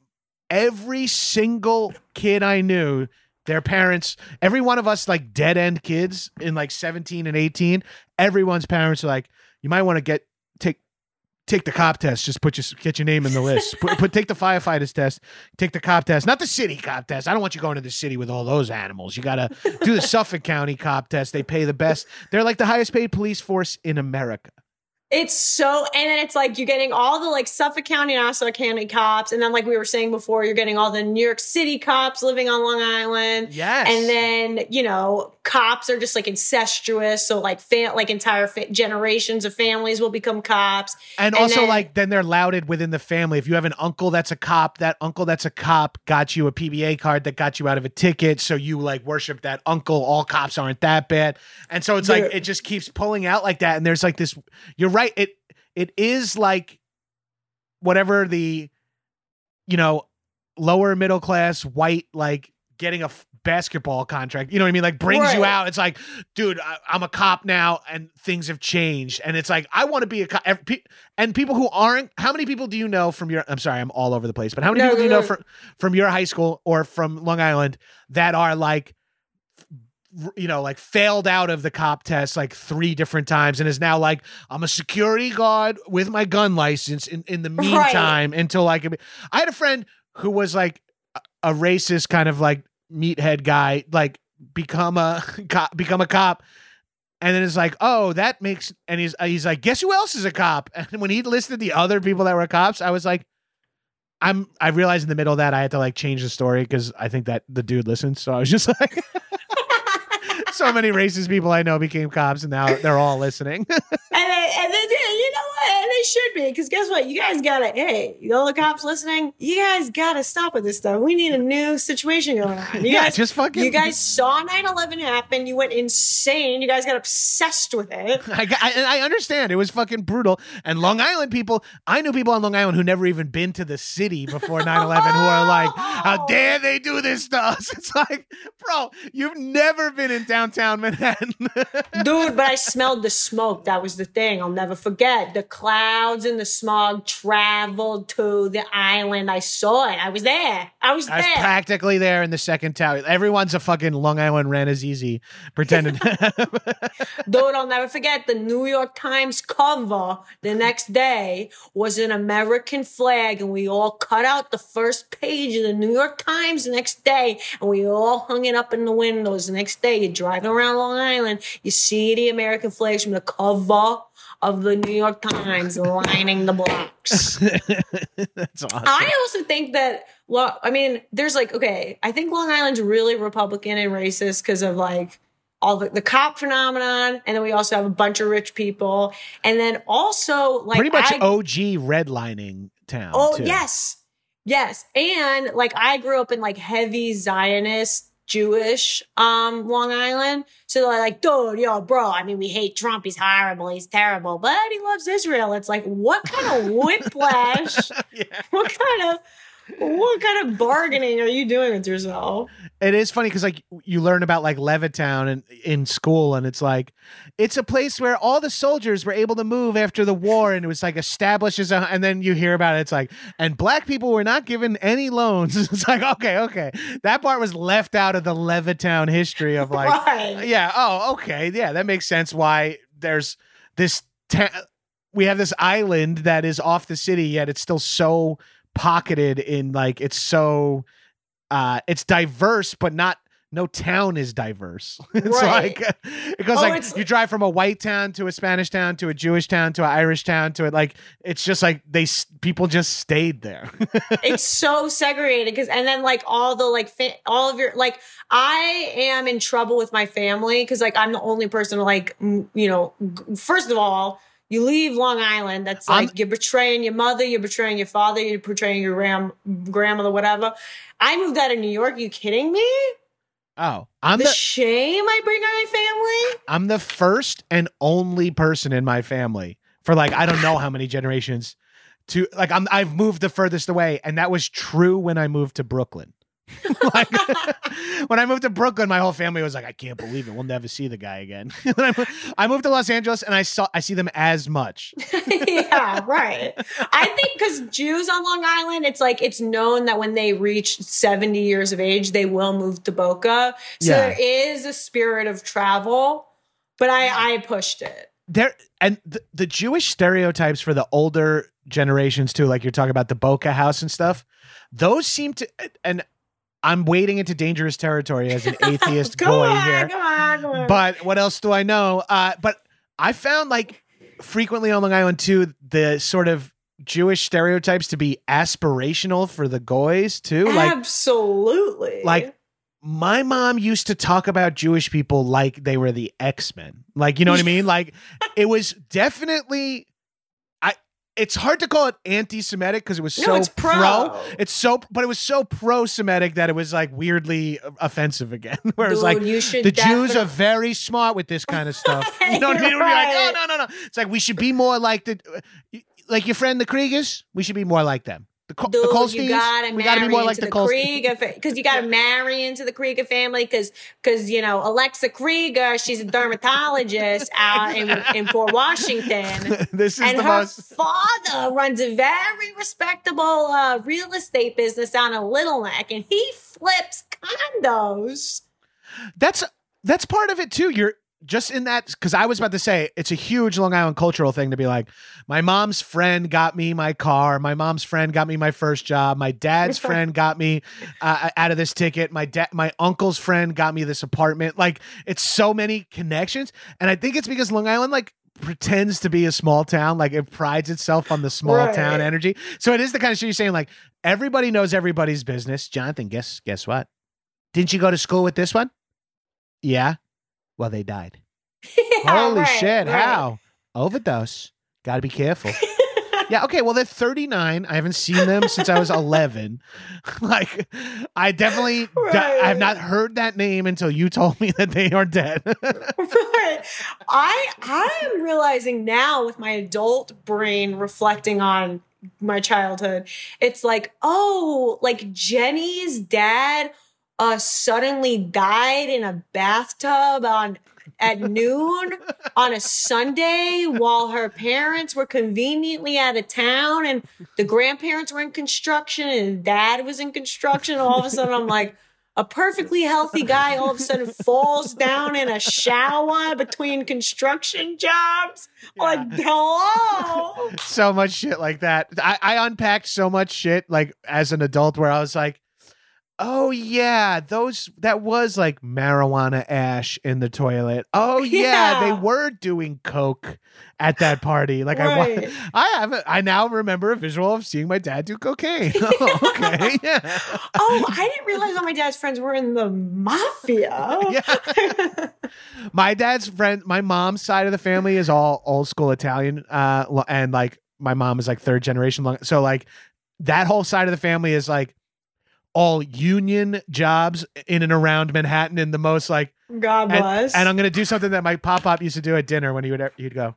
every single kid I knew, their parents, every one of us like dead end kids in like 17 and 18, everyone's parents are like, you might want to take the cop test. Just get your name in the list. Take the firefighters test. Take the cop test, not the city cop test. I don't want you going to the city with all those animals. You got to do the Suffolk County cop test. They pay the best. They're like the highest paid police force in America. It's so, and then it's like you're getting all the like Suffolk County, Nassau County cops, and then like we were saying before, you're getting all the New York City cops living on Long Island. Yes. And then, you know, cops are just like incestuous, so like entire generations of families will become cops. And also like then they're lauded within the family. If you have an uncle that's a cop, that uncle that's a cop got you a PBA card that got you out of a ticket, so you like worship that uncle. All cops aren't that bad. And so it's like it just keeps pulling out like that, and there's like this, you're right. It is like whatever the, you know, lower middle class white, like getting a basketball contract, you know what I mean? Like brings you out. It's like, dude, I'm a cop now and things have changed. And it's like, I want to be a cop. And people who aren't, how many people do you know from your, I'm sorry, I'm all over the place, but how many people do you know from your high school or from Long Island that are like, you know, like failed out of the cop test like 3 different times and is now like, I'm a security guard with my gun license in the meantime until like, I had a friend who was like a racist kind of like meathead guy, like become a cop. And then it's like, oh, that makes, and he's like, guess who else is a cop? And when he listed the other people that were cops, I was like, I realized in the middle of that I had to like change the story because I think that the dude listens. So I was just like, so many racist people I know became cops and now they're all listening. and then, you know what? And they should be, because guess what? You guys gotta, hey, all the cops listening, you guys gotta stop with this stuff. We need a new situation going on. You guys just fucking. You guys saw 9/11 happen. You went insane. You guys got obsessed with it. I understand. It was fucking brutal. And Long Island people, I knew people on Long Island who never even been to the city before 9/11 who are like, how dare they do this to us? It's like, bro, you've never been in downtown Manhattan. Dude, but I smelled the smoke. That was the thing. I'll never forget. The clouds and the smog traveled to the island. I saw it. I was there. I was practically there in the second tower. Everyone's a fucking Long Island Ranazizi pretending. Dude, I'll never forget the New York Times cover the next day was an American flag, and we all cut out the first page of the New York Times the next day, and we all hung it up in the windows the next day. You're driving around Long Island, you see the American flags from the cover of the New York Times lining the blocks. That's awesome. I also think that, well, I mean, there's like, okay, I think Long Island's really Republican and racist because of like all the cop phenomenon. And then we also have a bunch of rich people. And then also like pretty much OG redlining town. Oh, too. yes. Yes. And like I grew up in like heavy Zionist Jewish Long Island. So they're like, dude, yo, bro, I mean, we hate Trump. He's horrible. He's terrible. But he loves Israel. It's like, what kind of whiplash? What kind of bargaining are you doing with yourself? It is funny because like you learn about like Levittown in school, and it's like it's a place where all the soldiers were able to move after the war, and it was like established as and then you hear about it, it's like, and black people were not given any loans. It's like, okay, that part was left out of the Levittown history of like, yeah, oh, okay, yeah, that makes sense why there's this. We have this island that is off the city, yet it's still so pocketed in like it's so it's diverse but not no town is diverse. It's Right. like it goes you drive from a white town to a Spanish town to a Jewish town to an Irish town to it. Like it's just like people just stayed there. It's so segregated and then like all the like all of your like I am in trouble with my family because like I'm the only person like first of all. You leave Long Island. That's like you're betraying your mother, you're betraying your father, you're betraying your grandmother, whatever. I moved out of New York. Are you kidding me? Oh, I'm the shame I bring on my family. I'm the first and only person in my family for like I don't know how many generations to like I've moved the furthest away, and that was true when I moved to Brooklyn. Like when I moved to Brooklyn, my whole family was like, I can't believe it. We'll never see the guy again. I moved to Los Angeles and I see them as much. Yeah, right. I think because Jews on Long Island, it's like it's known that when they reach 70 years of age, they will move to Boca. So there is a spirit of travel, but I pushed it. And the Jewish stereotypes for the older generations too, like you're talking about the Boca house and stuff, those seem to, and I'm wading into dangerous territory as an atheist boy here. Come on. But what else do I know? But I found like frequently on Long Island too, the sort of Jewish stereotypes to be aspirational for the goys too. Absolutely. Like my mom used to talk about Jewish people like they were the X-Men. Like, you know what I mean? Like it was definitely it's hard to call it anti-Semitic because it was it's pro. But it was so pro-Semitic that it was like weirdly offensive again. Whereas like the Jews are very smart with this kind of stuff. You know what I mean? Right. We'd be like, no. It's like we should be more like like your friend the Kriegers. We should be more like them. The Colsteins, we gotta be more like the Krieger, because you gotta marry into the Krieger family because Alexa Krieger, she's a dermatologist out in Fort Washington. This is and the her most... father runs a very respectable real estate business down in Little Neck, and he flips condos. That's part of it too. You're just in that, because I was about to say it's a huge Long Island cultural thing to be like, my mom's friend got me my car, my mom's friend got me my first job, my dad's friend got me out of this ticket, my uncle's friend got me this apartment. Like it's so many connections, and I think it's because Long Island like pretends to be a small town, like it prides itself on the small town energy. So it is the kind of shit you're saying, like everybody knows everybody's business. Jonathan, guess what? Didn't you go to school with this one? Yeah. Well, they died. Holy shit. Right. How? Overdose. Got to be careful. Yeah. Okay. Well, they're 39. I haven't seen them since I was 11. Like, I definitely, I have not heard that name until you told me that they are dead. Right. I am realizing now with my adult brain reflecting on my childhood, it's like, oh, like Jenny's dad suddenly died in a bathtub at noon on a Sunday while her parents were conveniently out of town, and the grandparents were in construction and dad was in construction. All of a sudden I'm like, a perfectly healthy guy all of a sudden falls down in a shower between construction jobs. Yeah. Like, hello. So much shit like that. I unpacked so much shit like as an adult where I was like, oh yeah, that was like marijuana ash in the toilet. Oh yeah, they were doing coke at that party. Like I now remember a visual of seeing my dad do cocaine. Oh, okay, yeah. Oh, I didn't realize all my dad's friends were in the mafia. Yeah. My dad's friend, my mom's side of the family is all old school Italian, and like my mom is like third generation long. So like that whole side of the family is like all union jobs in and around Manhattan in the most like God bless. And I'm going to do something that my pop used to do at dinner when he'd go,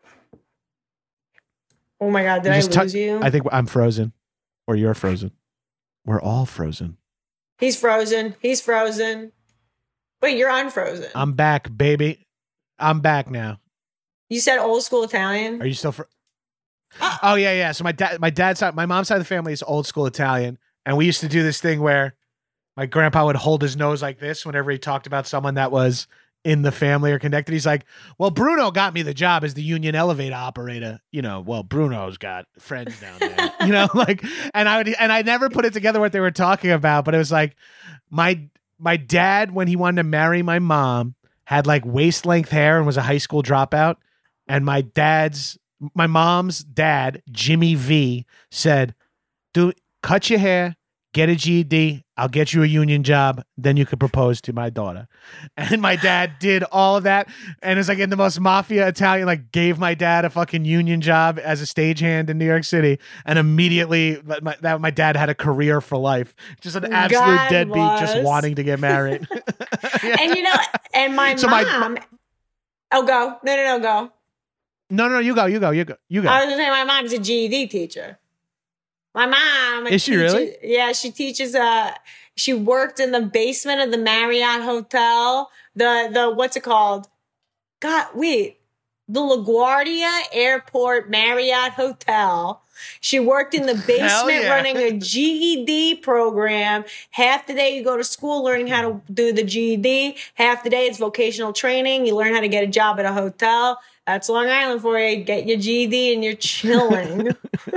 oh my God, did I lose you? I think I'm frozen or you're frozen. We're all frozen. He's frozen. He's frozen. Wait, you're unfrozen. I'm back, baby. I'm back now. You said old school Italian? Are you still Oh yeah. So my dad's side, my mom's side of the family is old school Italian. And we used to do this thing where my grandpa would hold his nose like this whenever he talked about someone that was in the family or connected. He's like, well, Bruno got me the job as the union elevator operator. You know, well, Bruno's got friends down there, you know, like, and I never put it together what they were talking about, but it was like my dad, when he wanted to marry my mom, had like waist length hair and was a high school dropout. And my mom's dad, Jimmy V, said, dude, cut your hair, get a GED. I'll get you a union job. Then you could propose to my daughter. And my dad did all of that. And it's like in the most mafia Italian, like gave my dad a fucking union job as a stagehand in New York City. And immediately my dad had a career for life. Just an absolute deadbeat just wanting to get married. Yeah. And and my mom. Oh, go. No, go. No, you go. I was going to say my mom's a GED teacher. My mom is she really? Yeah, she teaches. She worked in the basement of the Marriott Hotel. The what's it called? God, wait, the LaGuardia Airport Marriott Hotel. She worked in the basement running a GED program. Half the day you go to school learning how to do the GED. Half the day it's vocational training. You learn how to get a job at a hotel. That's Long Island for you. Get your GED and you're chilling.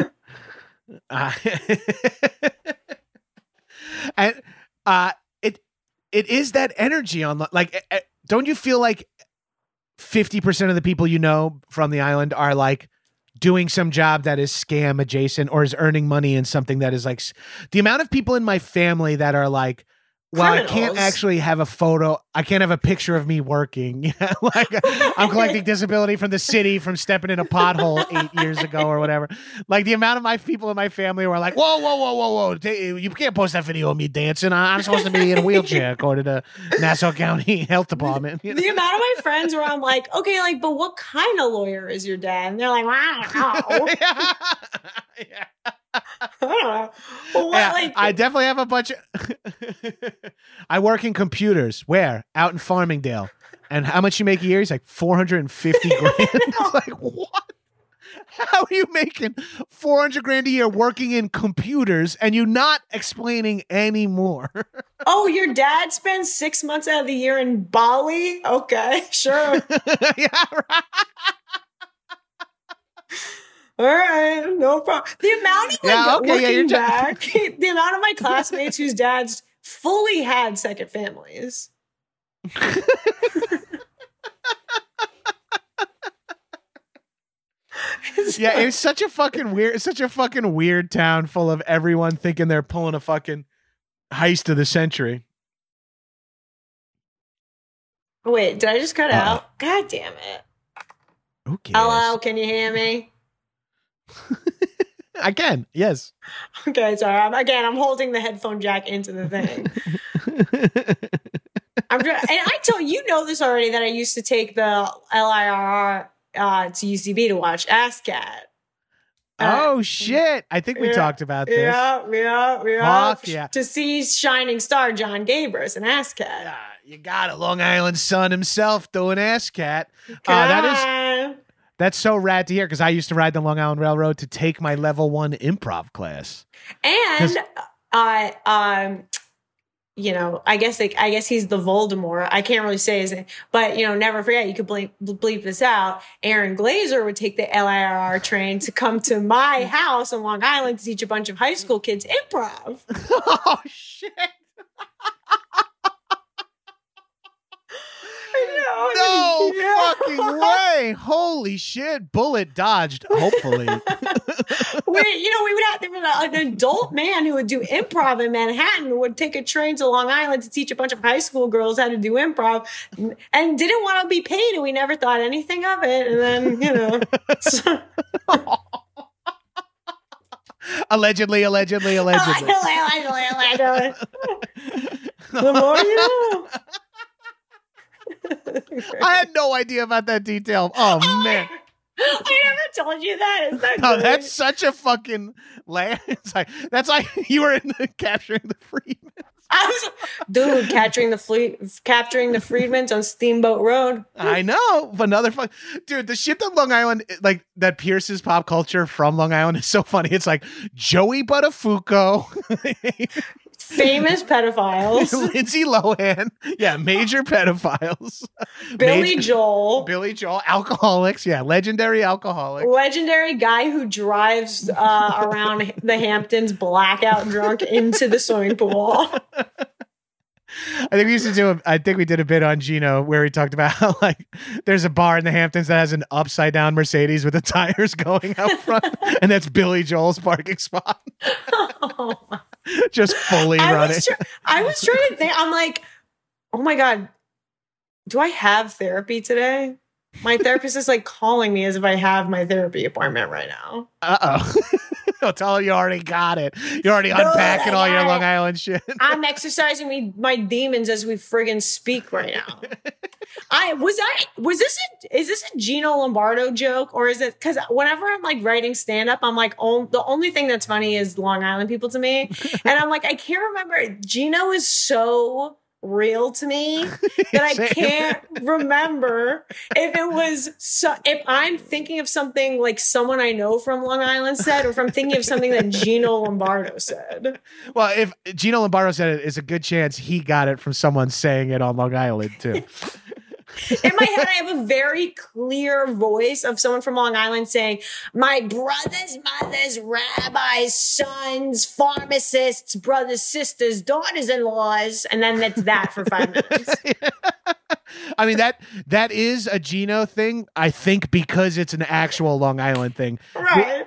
And it is that energy on like, don't you feel like 50% of the people you know from the island are like doing some job that is scam adjacent or is earning money in something that is like the amount of people in my family that are like, well, criminals. I can't actually have a photo. I can't have a picture of me working. Like I'm collecting disability from the city from stepping in a pothole 8 years ago or whatever. Like the amount of my people in my family were like, whoa. You can't post that video of me dancing. I'm supposed to be in a wheelchair according to Nassau County Health Department. The amount of my friends where I'm like, okay, like, but what kind of lawyer is your dad? And they're like, well, I don't know. Yeah. I don't know. Well, yeah, I definitely have a bunch of I work in computers. Where? Out in Farmingdale. And how much you make a year? He's like 450 grand. It's like, what? How are you making 400 grand a year working in computers and you not explaining any more? Oh, your dad spends 6 months out of the year in Bali? Okay, sure. Yeah, right. All right, no problem. The amount of looking back, the amount of my classmates whose dads fully had second families. Yeah, it's such a fucking weird town full of everyone thinking they're pulling a fucking heist of the century. Wait, did I just cut out? God damn it. Who cares? Hello, can you hear me? I can, yes. Okay, sorry. I'm holding the headphone jack into the thing. And I tell you this already that I used to take the LIRR to UCB to watch ASCAT. Oh shit! I think we talked about this. Yeah. Fuck yeah! To see shining star John Gabris in ASCAT. You got it, Long Island son himself doing ASCAT. That's so rad to hear because I used to ride the Long Island Railroad to take my level 1 improv class. And I guess he's the Voldemort. I can't really say his name, but never forget, you could bleep this out. Aaron Glazer would take the LIRR train to come to my house in Long Island to teach a bunch of high school kids improv. Oh shit. No fucking way. Holy shit. Bullet dodged, hopefully. We would have to have an adult man who would do improv in Manhattan would take a train to Long Island to teach a bunch of high school girls how to do improv and didn't want to be paid, and we never thought anything of it. And then, Allegedly. Allegedly. The more you know. I had no idea about that detail. Oh man. I never told you that. Is that no, good? That's such a fucking it's like that's like you were in Capturing the Freedmans. Capturing the Freedmans on Steamboat Road. I know. Another dude, the shit that Long Island like that pierces pop culture from Long Island is so funny. It's like Joey Buttafuoco. Famous pedophiles. Lindsay Lohan. Yeah, major pedophiles. Billy Joel, alcoholics. Yeah, legendary alcoholic. Legendary guy who drives around the Hamptons blackout drunk into the swimming pool. I think we did a bit on Gino where we talked about how like there's a bar in the Hamptons that has an upside down Mercedes with the tires going out front, and that's Billy Joel's parking spot. Oh, Just fully running. I was trying to think. I'm like, oh my God, do I have therapy today? My therapist is like calling me as if I have my therapy appointment right now. I'll tell her you already got it. You're already unpacking all your Long Island shit. I'm exercising my demons as we friggin' speak right now. Is this a Gino Lombardo joke, or is it because whenever I'm like writing stand up, I'm like, oh, the only thing that's funny is Long Island people to me, and I'm like, I can't remember. Gino is so real to me that I can't remember if I'm thinking of something like someone I know from Long Island said, or if I'm thinking of something that Gino Lombardo said. Well, if Gino Lombardo said it, it's a good chance he got it from someone saying it on Long Island too. In my head, I have a very clear voice of someone from Long Island saying, my brothers, mothers, rabbis, sons, pharmacists, brothers, sisters, daughters-in-laws. And then it's that for 5 minutes. I mean, that is a Gino thing, I think, because it's an actual Long Island thing. Right.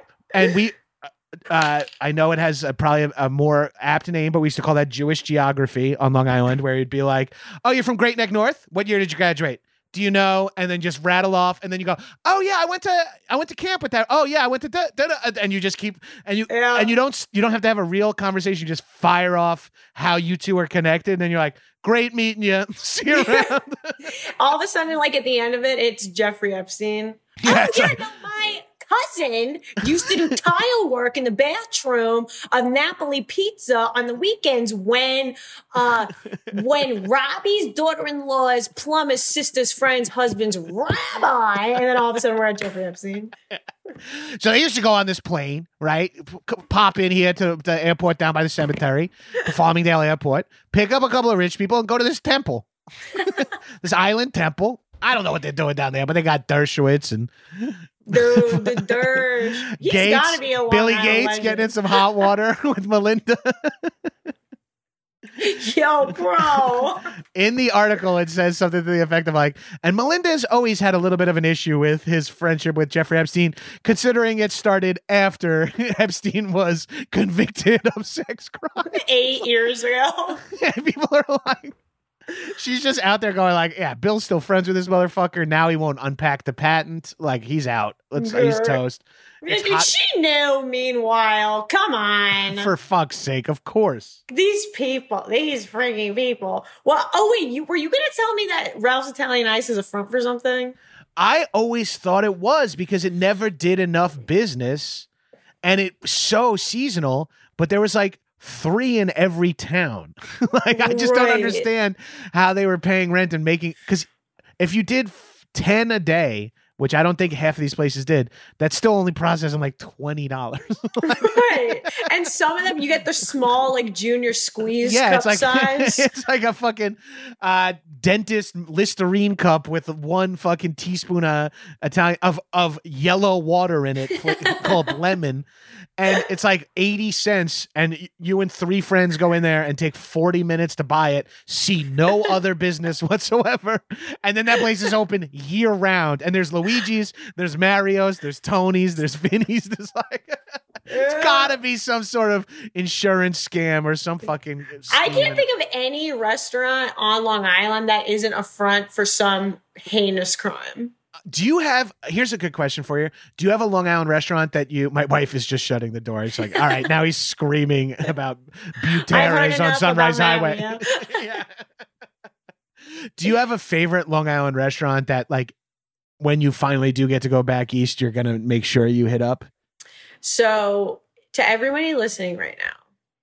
I know it has probably a more apt name, but we used to call that Jewish geography on Long Island, where you'd be like, oh, you're from Great Neck North? What year did you graduate? Do you know? And then just rattle off, and then you go, oh yeah, I went to camp with that. Oh yeah, I went to and you just keep and you don't have to have a real conversation. You just fire off how you two are connected, and then you're like, great meeting you. See you around. All of a sudden, like at the end of it, it's Jeffrey Epstein. Yeah, My cousin used to do tile work in the bathroom of Napoli Pizza on the weekends when Robbie's daughter-in-law's plumber's sister's friend's husband's rabbi, and then all of a sudden we're at Jeffrey Epstein. So they used to go on this plane, right? Pop in here to the airport down by the cemetery, the Farmingdale Airport, pick up a couple of rich people and go to this temple, this island temple. I don't know what they're doing down there, but they got Dershowitz and Dude, the Dersh. He's got to be a Long Billy Island Gates legend. getting in some hot water with Melinda. Yo, bro. In the article, it says something to the effect of like, and Melinda's always had a little bit of an issue with his friendship with Jeffrey Epstein, considering it started after Epstein was convicted of sex crimes 8 years ago. And people are like, she's just out there going like, yeah, Bill's still friends with this motherfucker. Now he won't unpack the patent. Like, he's out. He's toast. She knew, meanwhile. Come on. For fuck's sake, of course. These freaking people. Well, were you going to tell me that Ralph's Italian Ice is a front for something? I always thought it was because it never did enough business and it's so seasonal, but there was like 3 in every town. Like, I just don't understand how they were paying rent and making, because if you did 10 a day, which I don't think half of these places did, that's still only processing like $20. Right. And some of them, you get the small, like, junior squeeze cup size. It's like a fucking dentist Listerine cup with 1 fucking teaspoon of yellow water in it called lemon. And it's like 80 cents. And you and 3 friends go in there and take 40 minutes to buy it, see no other business whatsoever. And then that place is open year round. And there's Luigi's, there's Mario's, there's Tony's, there's Vinny's. There's like, it's gotta be some sort of insurance scam or some fucking scheme. I can't think of any restaurant on Long Island that isn't a front for some heinous crime. Do you have, here's a good question for you. Do you have a Long Island restaurant that my wife is just shutting the door. It's like, all right, now he's screaming about Buteras on Sunrise Highway. Them, yeah. Do you have a favorite Long Island restaurant that, like, when you finally do get to go back east, you're going to make sure you hit up? So, to everybody listening right now,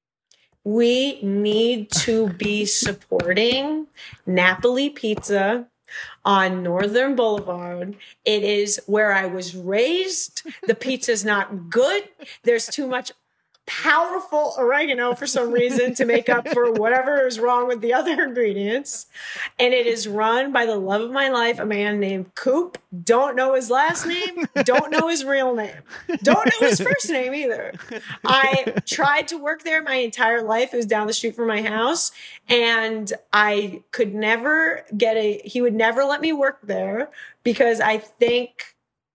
we need to be supporting Napoli Pizza on Northern Boulevard. It is where I was raised. The pizza's not good. There's too much powerful oregano for some reason to make up for whatever is wrong with the other ingredients. And it is run by the love of my life, a man named Coop. Don't know his last name. Don't know his real name. Don't know his first name either. I tried to work there my entire life. It was down the street from my house. And I could never he would never let me work there because I think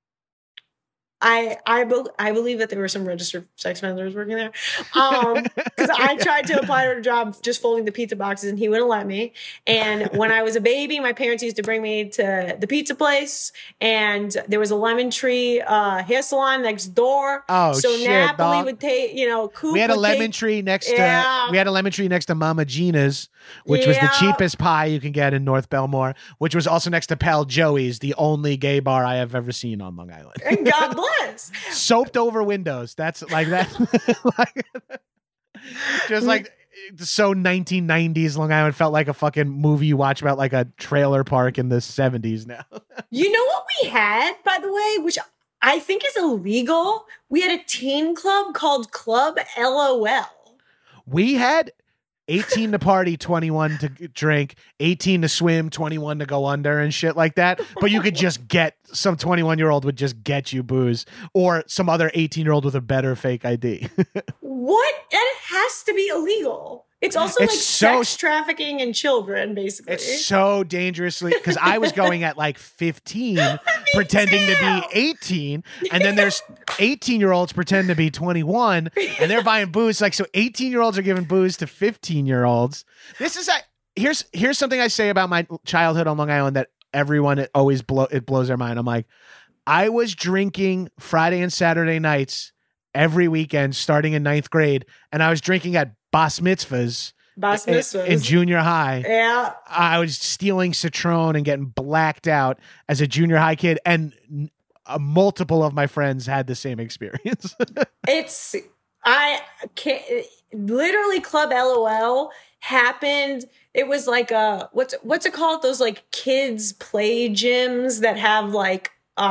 I believe that there were some registered sex offenders working there. Because I tried to apply to a job just folding the pizza boxes and he wouldn't let me. And when I was a baby, my parents used to bring me to the pizza place and there was a Lemon Tree hair salon next door. Oh, so shit, Napoli dog. would take, Coop We had a would lemon take- tree next Yeah. to we had a lemon tree next to Mama Gina's, which was the Yeah. cheapest pie you can get in North Belmore, which was also next to Pal Joey's, the only gay bar I have ever seen on Long Island. And God bless. Soaped over windows. That's like that. Just like so 1990s Long Island felt like a fucking movie you watch about like a trailer park in the 70s now. You know what we had, by the way, which I think is illegal? We had a teen club called Club LOL. We had 18 to party, 21 to drink, 18 to swim, 21 to go under and shit like that. But you could just get some 21-year-old would just get you booze or some other 18-year-old with a better fake ID. What? It has to be illegal. It's also It's like so- sex trafficking in children, basically. It's so dangerously because I was going at like 15, pretending to be 18, and then there's 18-year-olds pretend to be 21, and they're buying booze. Like so, 18-year-olds are giving booze to 15-year-olds. This is here's something I say about my childhood on Long Island that everyone it blows their mind. I'm like, I was drinking Friday and Saturday nights every weekend starting in 9th grade, and I was drinking at Bas mitzvahs. Bas mitzvahs. In junior high. Yeah. I was stealing Citron and getting blacked out as a junior high kid, and multiple of my friends had the same experience. I can't, literally Club LOL happened. It was like what's it called? Those like kids play gyms that have like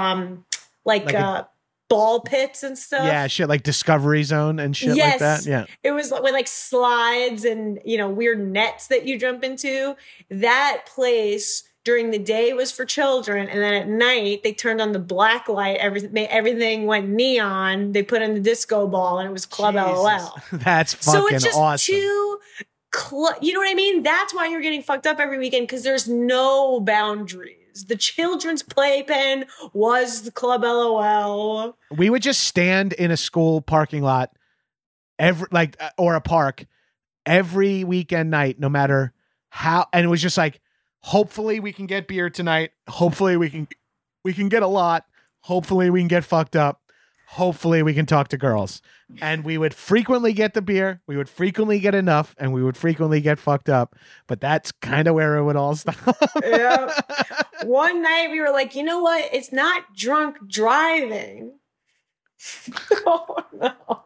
ball pits and stuff. Yeah, shit like Discovery Zone and shit like that. Yeah. It was with like slides and, weird nets that you jump into. That place during the day was for children. And then at night they turned on the black light. Everything went neon. They put in the disco ball and it was Club Jesus. LOL. That's fucking So it's just awesome. you know what I mean? That's why you're getting fucked up every weekend because there's no boundaries. The children's playpen was the Club LOL. We would just stand in a school parking lot or a park every weekend night, no matter how. And it was just like, hopefully we can get beer tonight. Hopefully we can get a lot. Hopefully we can get fucked up. Hopefully we can talk to girls. And we would frequently get the beer. We would frequently get enough and we would frequently get fucked up. But that's kind of where it would all stop. Yeah. One night we were like, you know what? It's not drunk driving. Oh no.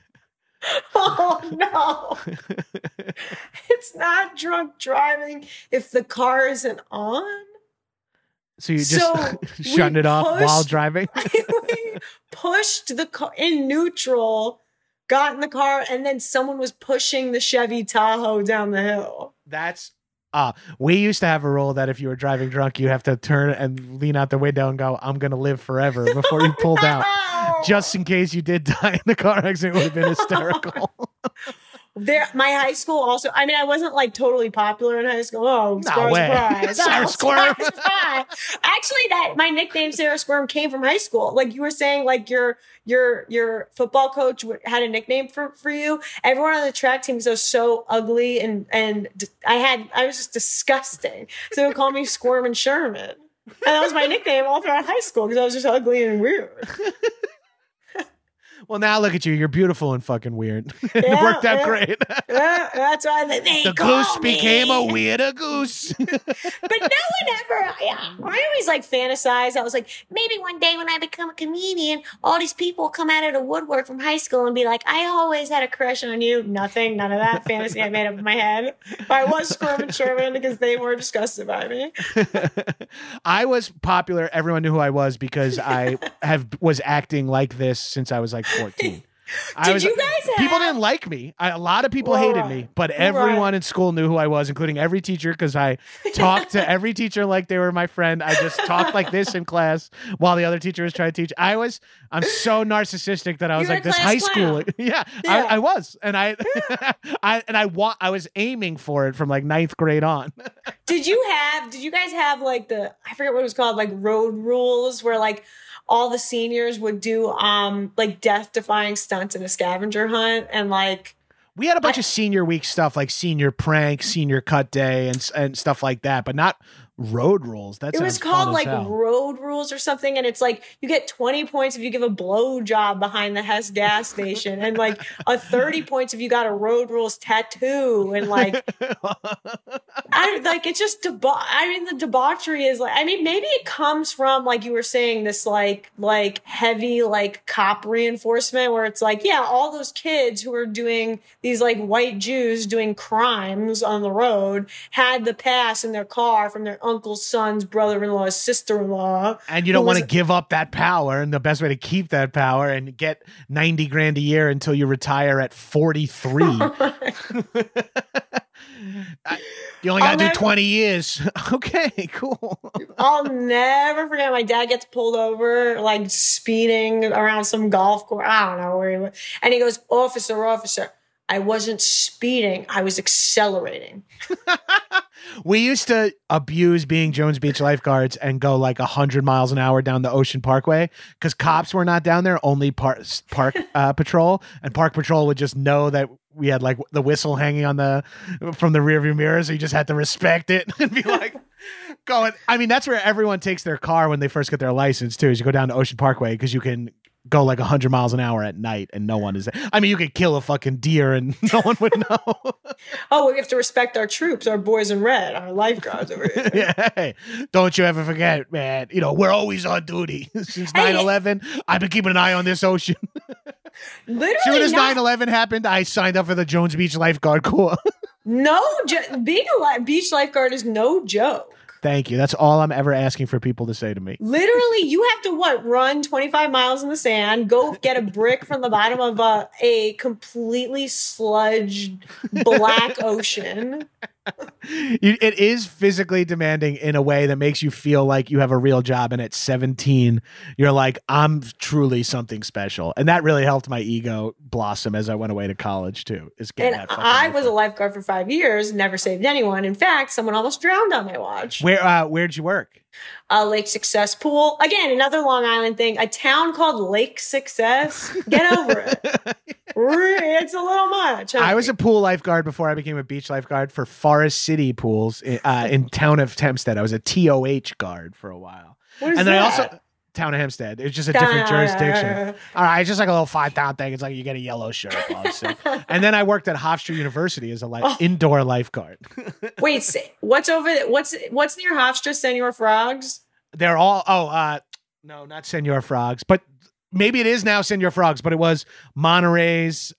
Oh no. It's not drunk driving if the car isn't on. So you just shutting it off while driving? We pushed the car in neutral, got in the car, and then someone was pushing the Chevy Tahoe down the hill. That's we used to have a rule that if you were driving drunk, you have to turn and lean out the window and go, "I'm gonna live forever" before you pulled out, just in case you did die in the car accident. It would have been hysterical. My high school also. I mean, I wasn't like totally popular in high school. Oh, surprise! Sarah Squirm. Surprise. Actually, my nickname Sarah Squirm came from high school. Like you were saying, like your football coach had a nickname for you. Everyone on the track team was so ugly, and I was just disgusting. So they would call me Squirm and Sherman, and that was my nickname all throughout high school because I was just ugly and weird. Well, now look at you. You're beautiful and fucking weird. It Yeah, worked out yeah. great. Yeah, that's why they The call goose me. became a weirder goose. But no one ever. I always like fantasize. I was like, maybe one day when I become a comedian, all these people come out of the woodwork from high school and be like, I always had a crush on you. Nothing, none of that fantasy I made up in my head. But I was Squirm and Sherman because they were disgusted by me. I was popular. Everyone knew who I was because I was acting like this since I was like 14. Did you guys have... People didn't like me. A lot of people hated me, but everyone in school knew who I was, including every teacher, because I talked to every teacher like they were my friend. I just talked like this in class while the other teacher was trying to teach. I'm so narcissistic that I was like this high school. Yeah, I was, and I was aiming for it from like 9th grade on. Did you guys have like I forget what it was called, like road rules, where like all the seniors would do like death-defying stunts in a scavenger hunt, and like we had a bunch of senior week stuff, like senior prank, senior cut day, and stuff like that, but not road rules. It was called like road rules or something, and it's like you get 20 points if you give a blow job behind the Hess gas station, and like 30 points if you got a road rules tattoo, and like it's just the debauchery is like, I mean, maybe it comes from, like you were saying, this like heavy like cop reinforcement, where it's like, yeah, all those kids who are doing these like white Jews doing crimes on the road had the pass in their car from their uncle's son's brother-in-law, sister-in-law. And you don't want to give up that power, and the best way to keep that power and get 90 grand a year until you retire at 43. You only got to do 20 years. Okay, cool. I'll never forget, my dad gets pulled over, like speeding around some golf course. I don't know where he was. And he goes, officer, I wasn't speeding. I was accelerating. We used to abuse being Jones Beach lifeguards and go like 100 miles an hour down the Ocean Parkway because cops were not down there, only park patrol, and park patrol would just know that we had like the whistle hanging on from the rearview mirror, so you just had to respect it and be like going. I mean, that's where everyone takes their car when they first get their license too. Is you go down to Ocean Parkway because you can go like 100 miles an hour at night and no one is there. I mean, you could kill a fucking deer and no one would know. Oh, we have to respect our troops, our boys in red, our lifeguards over here. Yeah, hey, don't you ever forget, man. You know, we're always on duty. Since 9/11, I've been keeping an eye on this ocean. Literally, as soon as 9/11 happened, I signed up for the Jones Beach Lifeguard Corps. Being a beach lifeguard is no joke. Thank you. That's all I'm ever asking for people to say to me. Literally, you have to run 25 miles in the sand, go get a brick from the bottom of a completely sludged black ocean. It is physically demanding in a way that makes you feel like you have a real job. And at 17, you're like, I'm truly something special. And that really helped my ego blossom as I went away to college too. I was a lifeguard for 5 years, never saved anyone. In fact, someone almost drowned on my watch. Where'd you work? Lake Success Pool. Again, another Long Island thing. A town called Lake Success. Get over it. It's a little much. I was a pool lifeguard before I became a beach lifeguard for Forest City Pools in town of Hempstead. I was a TOH guard for a while. What is that? I also town of Hempstead. It's just a different jurisdiction. All right, it's just like a little 5-town thing. It's like you get a yellow shirt. And then I worked at Hofstra University as a indoor lifeguard. Wait, what's over there? What's near Hofstra? Senor Frogs? They're all no, not Senor Frogs, but maybe it is now Senor Frogs, but it was Monterey's,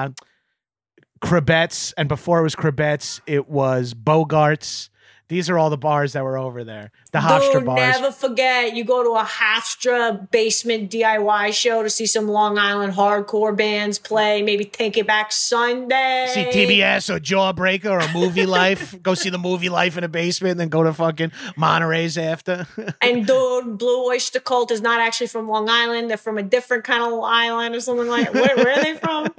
Crebettes, and before it was Crebettes, it was Bogart's. These are all the bars that were over there. The Hofstra bars. Never forget, you go to a Hofstra basement DIY show to see some Long Island hardcore bands play. Maybe Take It Back Sunday. See TBS or Jawbreaker or Movie Life. Go see the Movie Life in a basement and then go to fucking Monterey's after. And dude, Blue Oyster Cult is not actually from Long Island. They're from a different kind of island or something like that. Where are they from?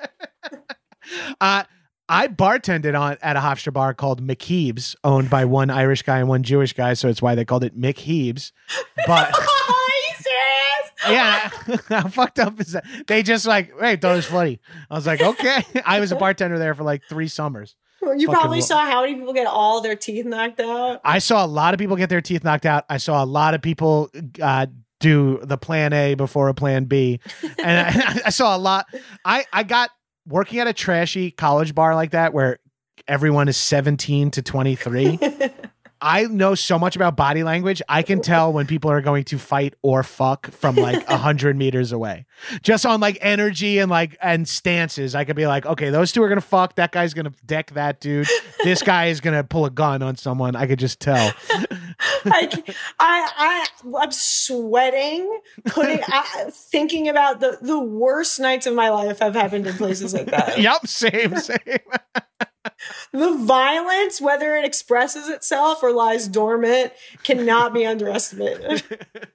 I bartended at a Hofstra bar called McHeeb's, owned by one Irish guy and one Jewish guy, so it's why they called it McHeeb's. But are you serious? Yeah, how fucked up is that? They just like, hey, thought it was funny. I was like, okay. I was a bartender there for like 3 summers. You probably saw how many people get all their teeth knocked out. I saw a lot of people get their teeth knocked out. I saw a lot of people do the plan A before a plan B, and I saw a lot. I got working at a trashy college bar like that where everyone is 17 to 23. I know so much about body language. I can tell when people are going to fight or fuck from like 100 meters away, just on like energy and stances. I could be like, okay, those two are going to fuck. That guy's going to deck that dude. This guy is going to pull a gun on someone. I could just tell. I'm sweating, thinking about the worst nights of my life have happened in places like that. Yep, same. The violence, whether it expresses itself or lies dormant, cannot be underestimated.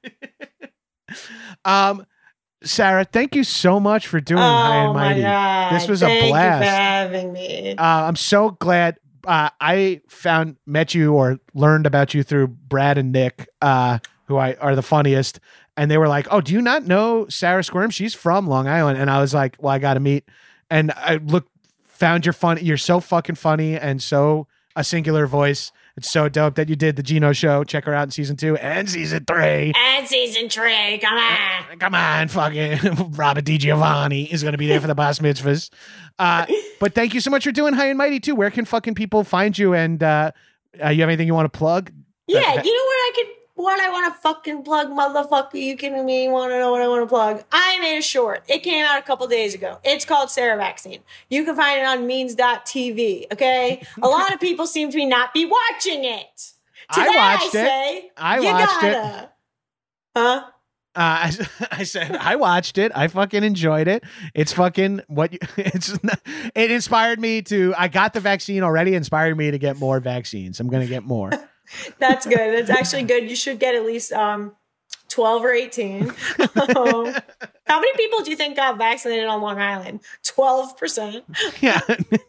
Sarah, thank you so much for doing High and Mighty. God. This was a blast. Thank you for having me. I'm so glad I met you or learned about you through Brad and Nick, who are the funniest. And they were like, "Oh, do you not know Sarah Squirm? She's from Long Island." And I was like, "Well, I got to meet." And I found you're funny. You're so fucking funny and so a singular voice. It's so dope that you did the Gino show. Check her out in season 2 and season 3. And season 3, come on. Come on, fucking Robert DiGiovanni is going to be there for the Boss Mitzvahs. But thank you so much for doing High and Mighty too. Where can fucking people find you? And you have anything you want to plug? Yeah, you know what I want to fucking plug, motherfucker? You kidding me? You want to know what I want to plug? I made a short. It came out a couple days ago. It's called Sarah Vaccine. You can find it on means.tv, okay? A lot of people seem to not be watching it. Today, I watched it. Huh? I said I watched it. I fucking enjoyed it. It's fucking it inspired me to. I got the vaccine already. Inspired me to get more vaccines. I'm gonna get more. That's good. That's actually good. You should get at least 12 or 18. How many people do you think got vaccinated on Long Island? 12%. Yeah.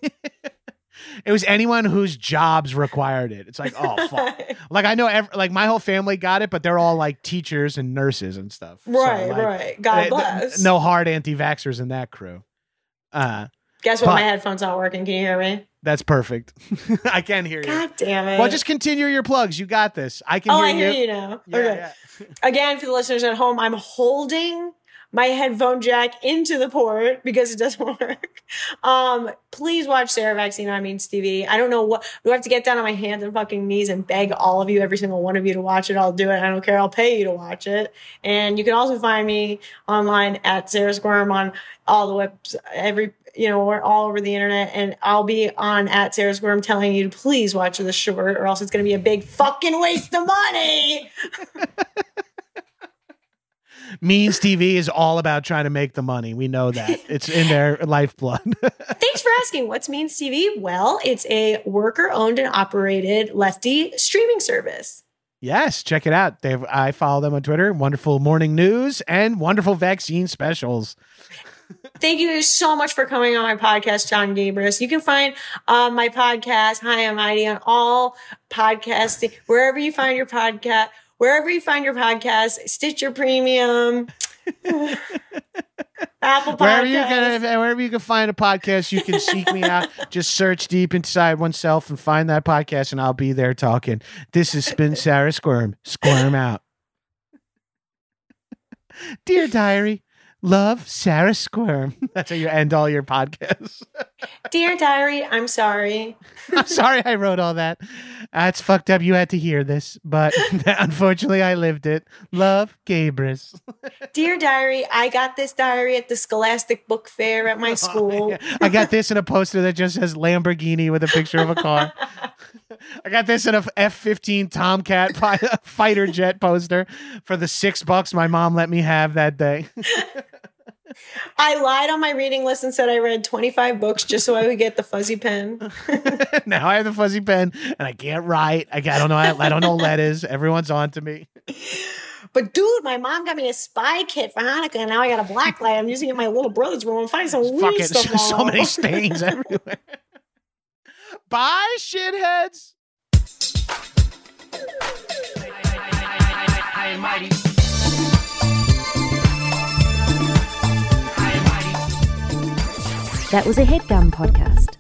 It was anyone whose jobs required it. It's like, oh fuck. Like I know, my whole family got it, but they're all like teachers and nurses and stuff. Right, so, right. God bless. No hard anti-vaxxers in that crew. Guess what? My headphones not working. Can you hear me? That's perfect. I can hear you. God damn it. Well, just continue your plugs. You got this. I can hear you. I hear you now. Yeah, okay. Yeah. Again, for the listeners at home, I'm holding my headphone jack into the port because it doesn't work. Please watch Sarah Vaccine on Means TV. I don't know what. Do I have to get down on my hands and fucking knees and beg all of you, every single one of you, to watch it? I'll do it. I don't care. I'll pay you to watch it. And you can also find me online at Sarah Squirm on all the webs, we're all over the internet, and I'll be on at Sarah Squirm telling you to please watch the short, or else it's going to be a big fucking waste of money. Means TV is all about trying to make the money. We know that. It's in their lifeblood. Thanks for asking. What's Means TV? Well, it's a worker-owned and operated lefty streaming service. Yes, check it out. I follow them on Twitter. Wonderful morning news and wonderful vaccine specials. Thank you so much for coming on my podcast, John Gabris. You can find my podcast, High and Mighty, on all podcasting, wherever you find your podcast, Stitcher Premium, Apple Podcasts. Wherever you can find a podcast, you can seek me out. Just search deep inside oneself and find that podcast, and I'll be there talking. This has been Sarah Squirm. Squirm out. Dear Diary. Love, Sarah Squirm. That's how you end all your podcasts. Dear Diary, I'm sorry. I'm sorry I wrote all that. That's fucked up. You had to hear this, but unfortunately I lived it. Love, Gabris. Dear Diary, I got this diary at the Scholastic Book Fair at my school. I got this in a poster that just says Lamborghini with a picture of a car. I got this in a F-15 Tomcat fighter jet poster for the $6 my mom let me have that day. I lied on my reading list and said I read 25 books just so I would get the fuzzy pen. Now I have the fuzzy pen and I can't write. I don't know. I don't know letters. Everyone's on to me. But dude, my mom got me a spy kit for Hanukkah, and now I got a black light. I'm using it in my little brother's room. I'm finding some weird stuff. So many stains everywhere. Bye, shitheads. High and Mighty. That was a HeadGum podcast.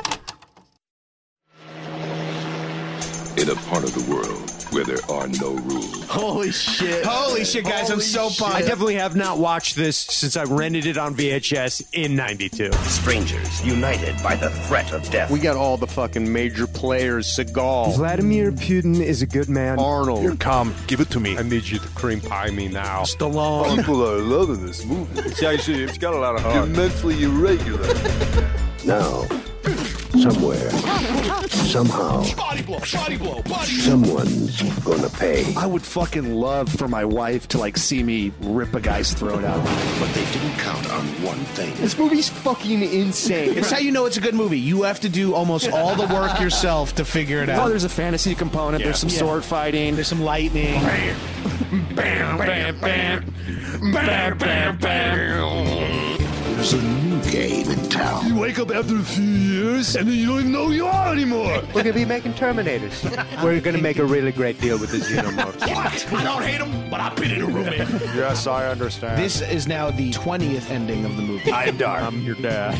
In a part of the world where there are no rules. Holy shit, guys. I'm so pumped. I definitely have not watched this since I rented it on VHS in 92. Strangers united by the threat of death. We got all the fucking major players. Seagal. Vladimir Putin is a good man. Arnold. Here, come. Give it to me. I need you to cream pie me now. Stallone. People are loving this movie. It's got a lot of heart. You're mentally irregular. Now, Somewhere, somehow, someone's gonna pay. I would fucking love for my wife to like see me rip a guy's throat out. But they didn't count on one thing. This movie's fucking insane. It's how you know it's a good movie. You have to do almost all the work yourself to figure it Oh, out. there's a fantasy component. There's some sword fighting. There's some lightning. Bam, bam, bam. Bam, bam, bam. There's a new game in town. You wake up after a few years, and then you don't even know who you are anymore. We're gonna be making Terminators. We're gonna make a really great deal with the Xenomorphs. What? I don't hate him, but I've been in a room. Yes, I understand. This is now the 20th ending of the movie. I am Dark. I'm your dad.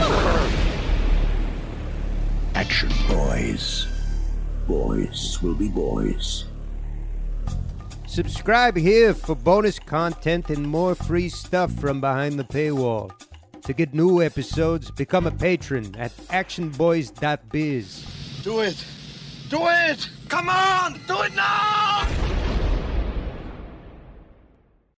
Action boys. Boys will be boys. Subscribe here for bonus content and more free stuff from behind the paywall. To get new episodes, become a patron at actionboys.biz. Do it. Do it. Come on, do it now!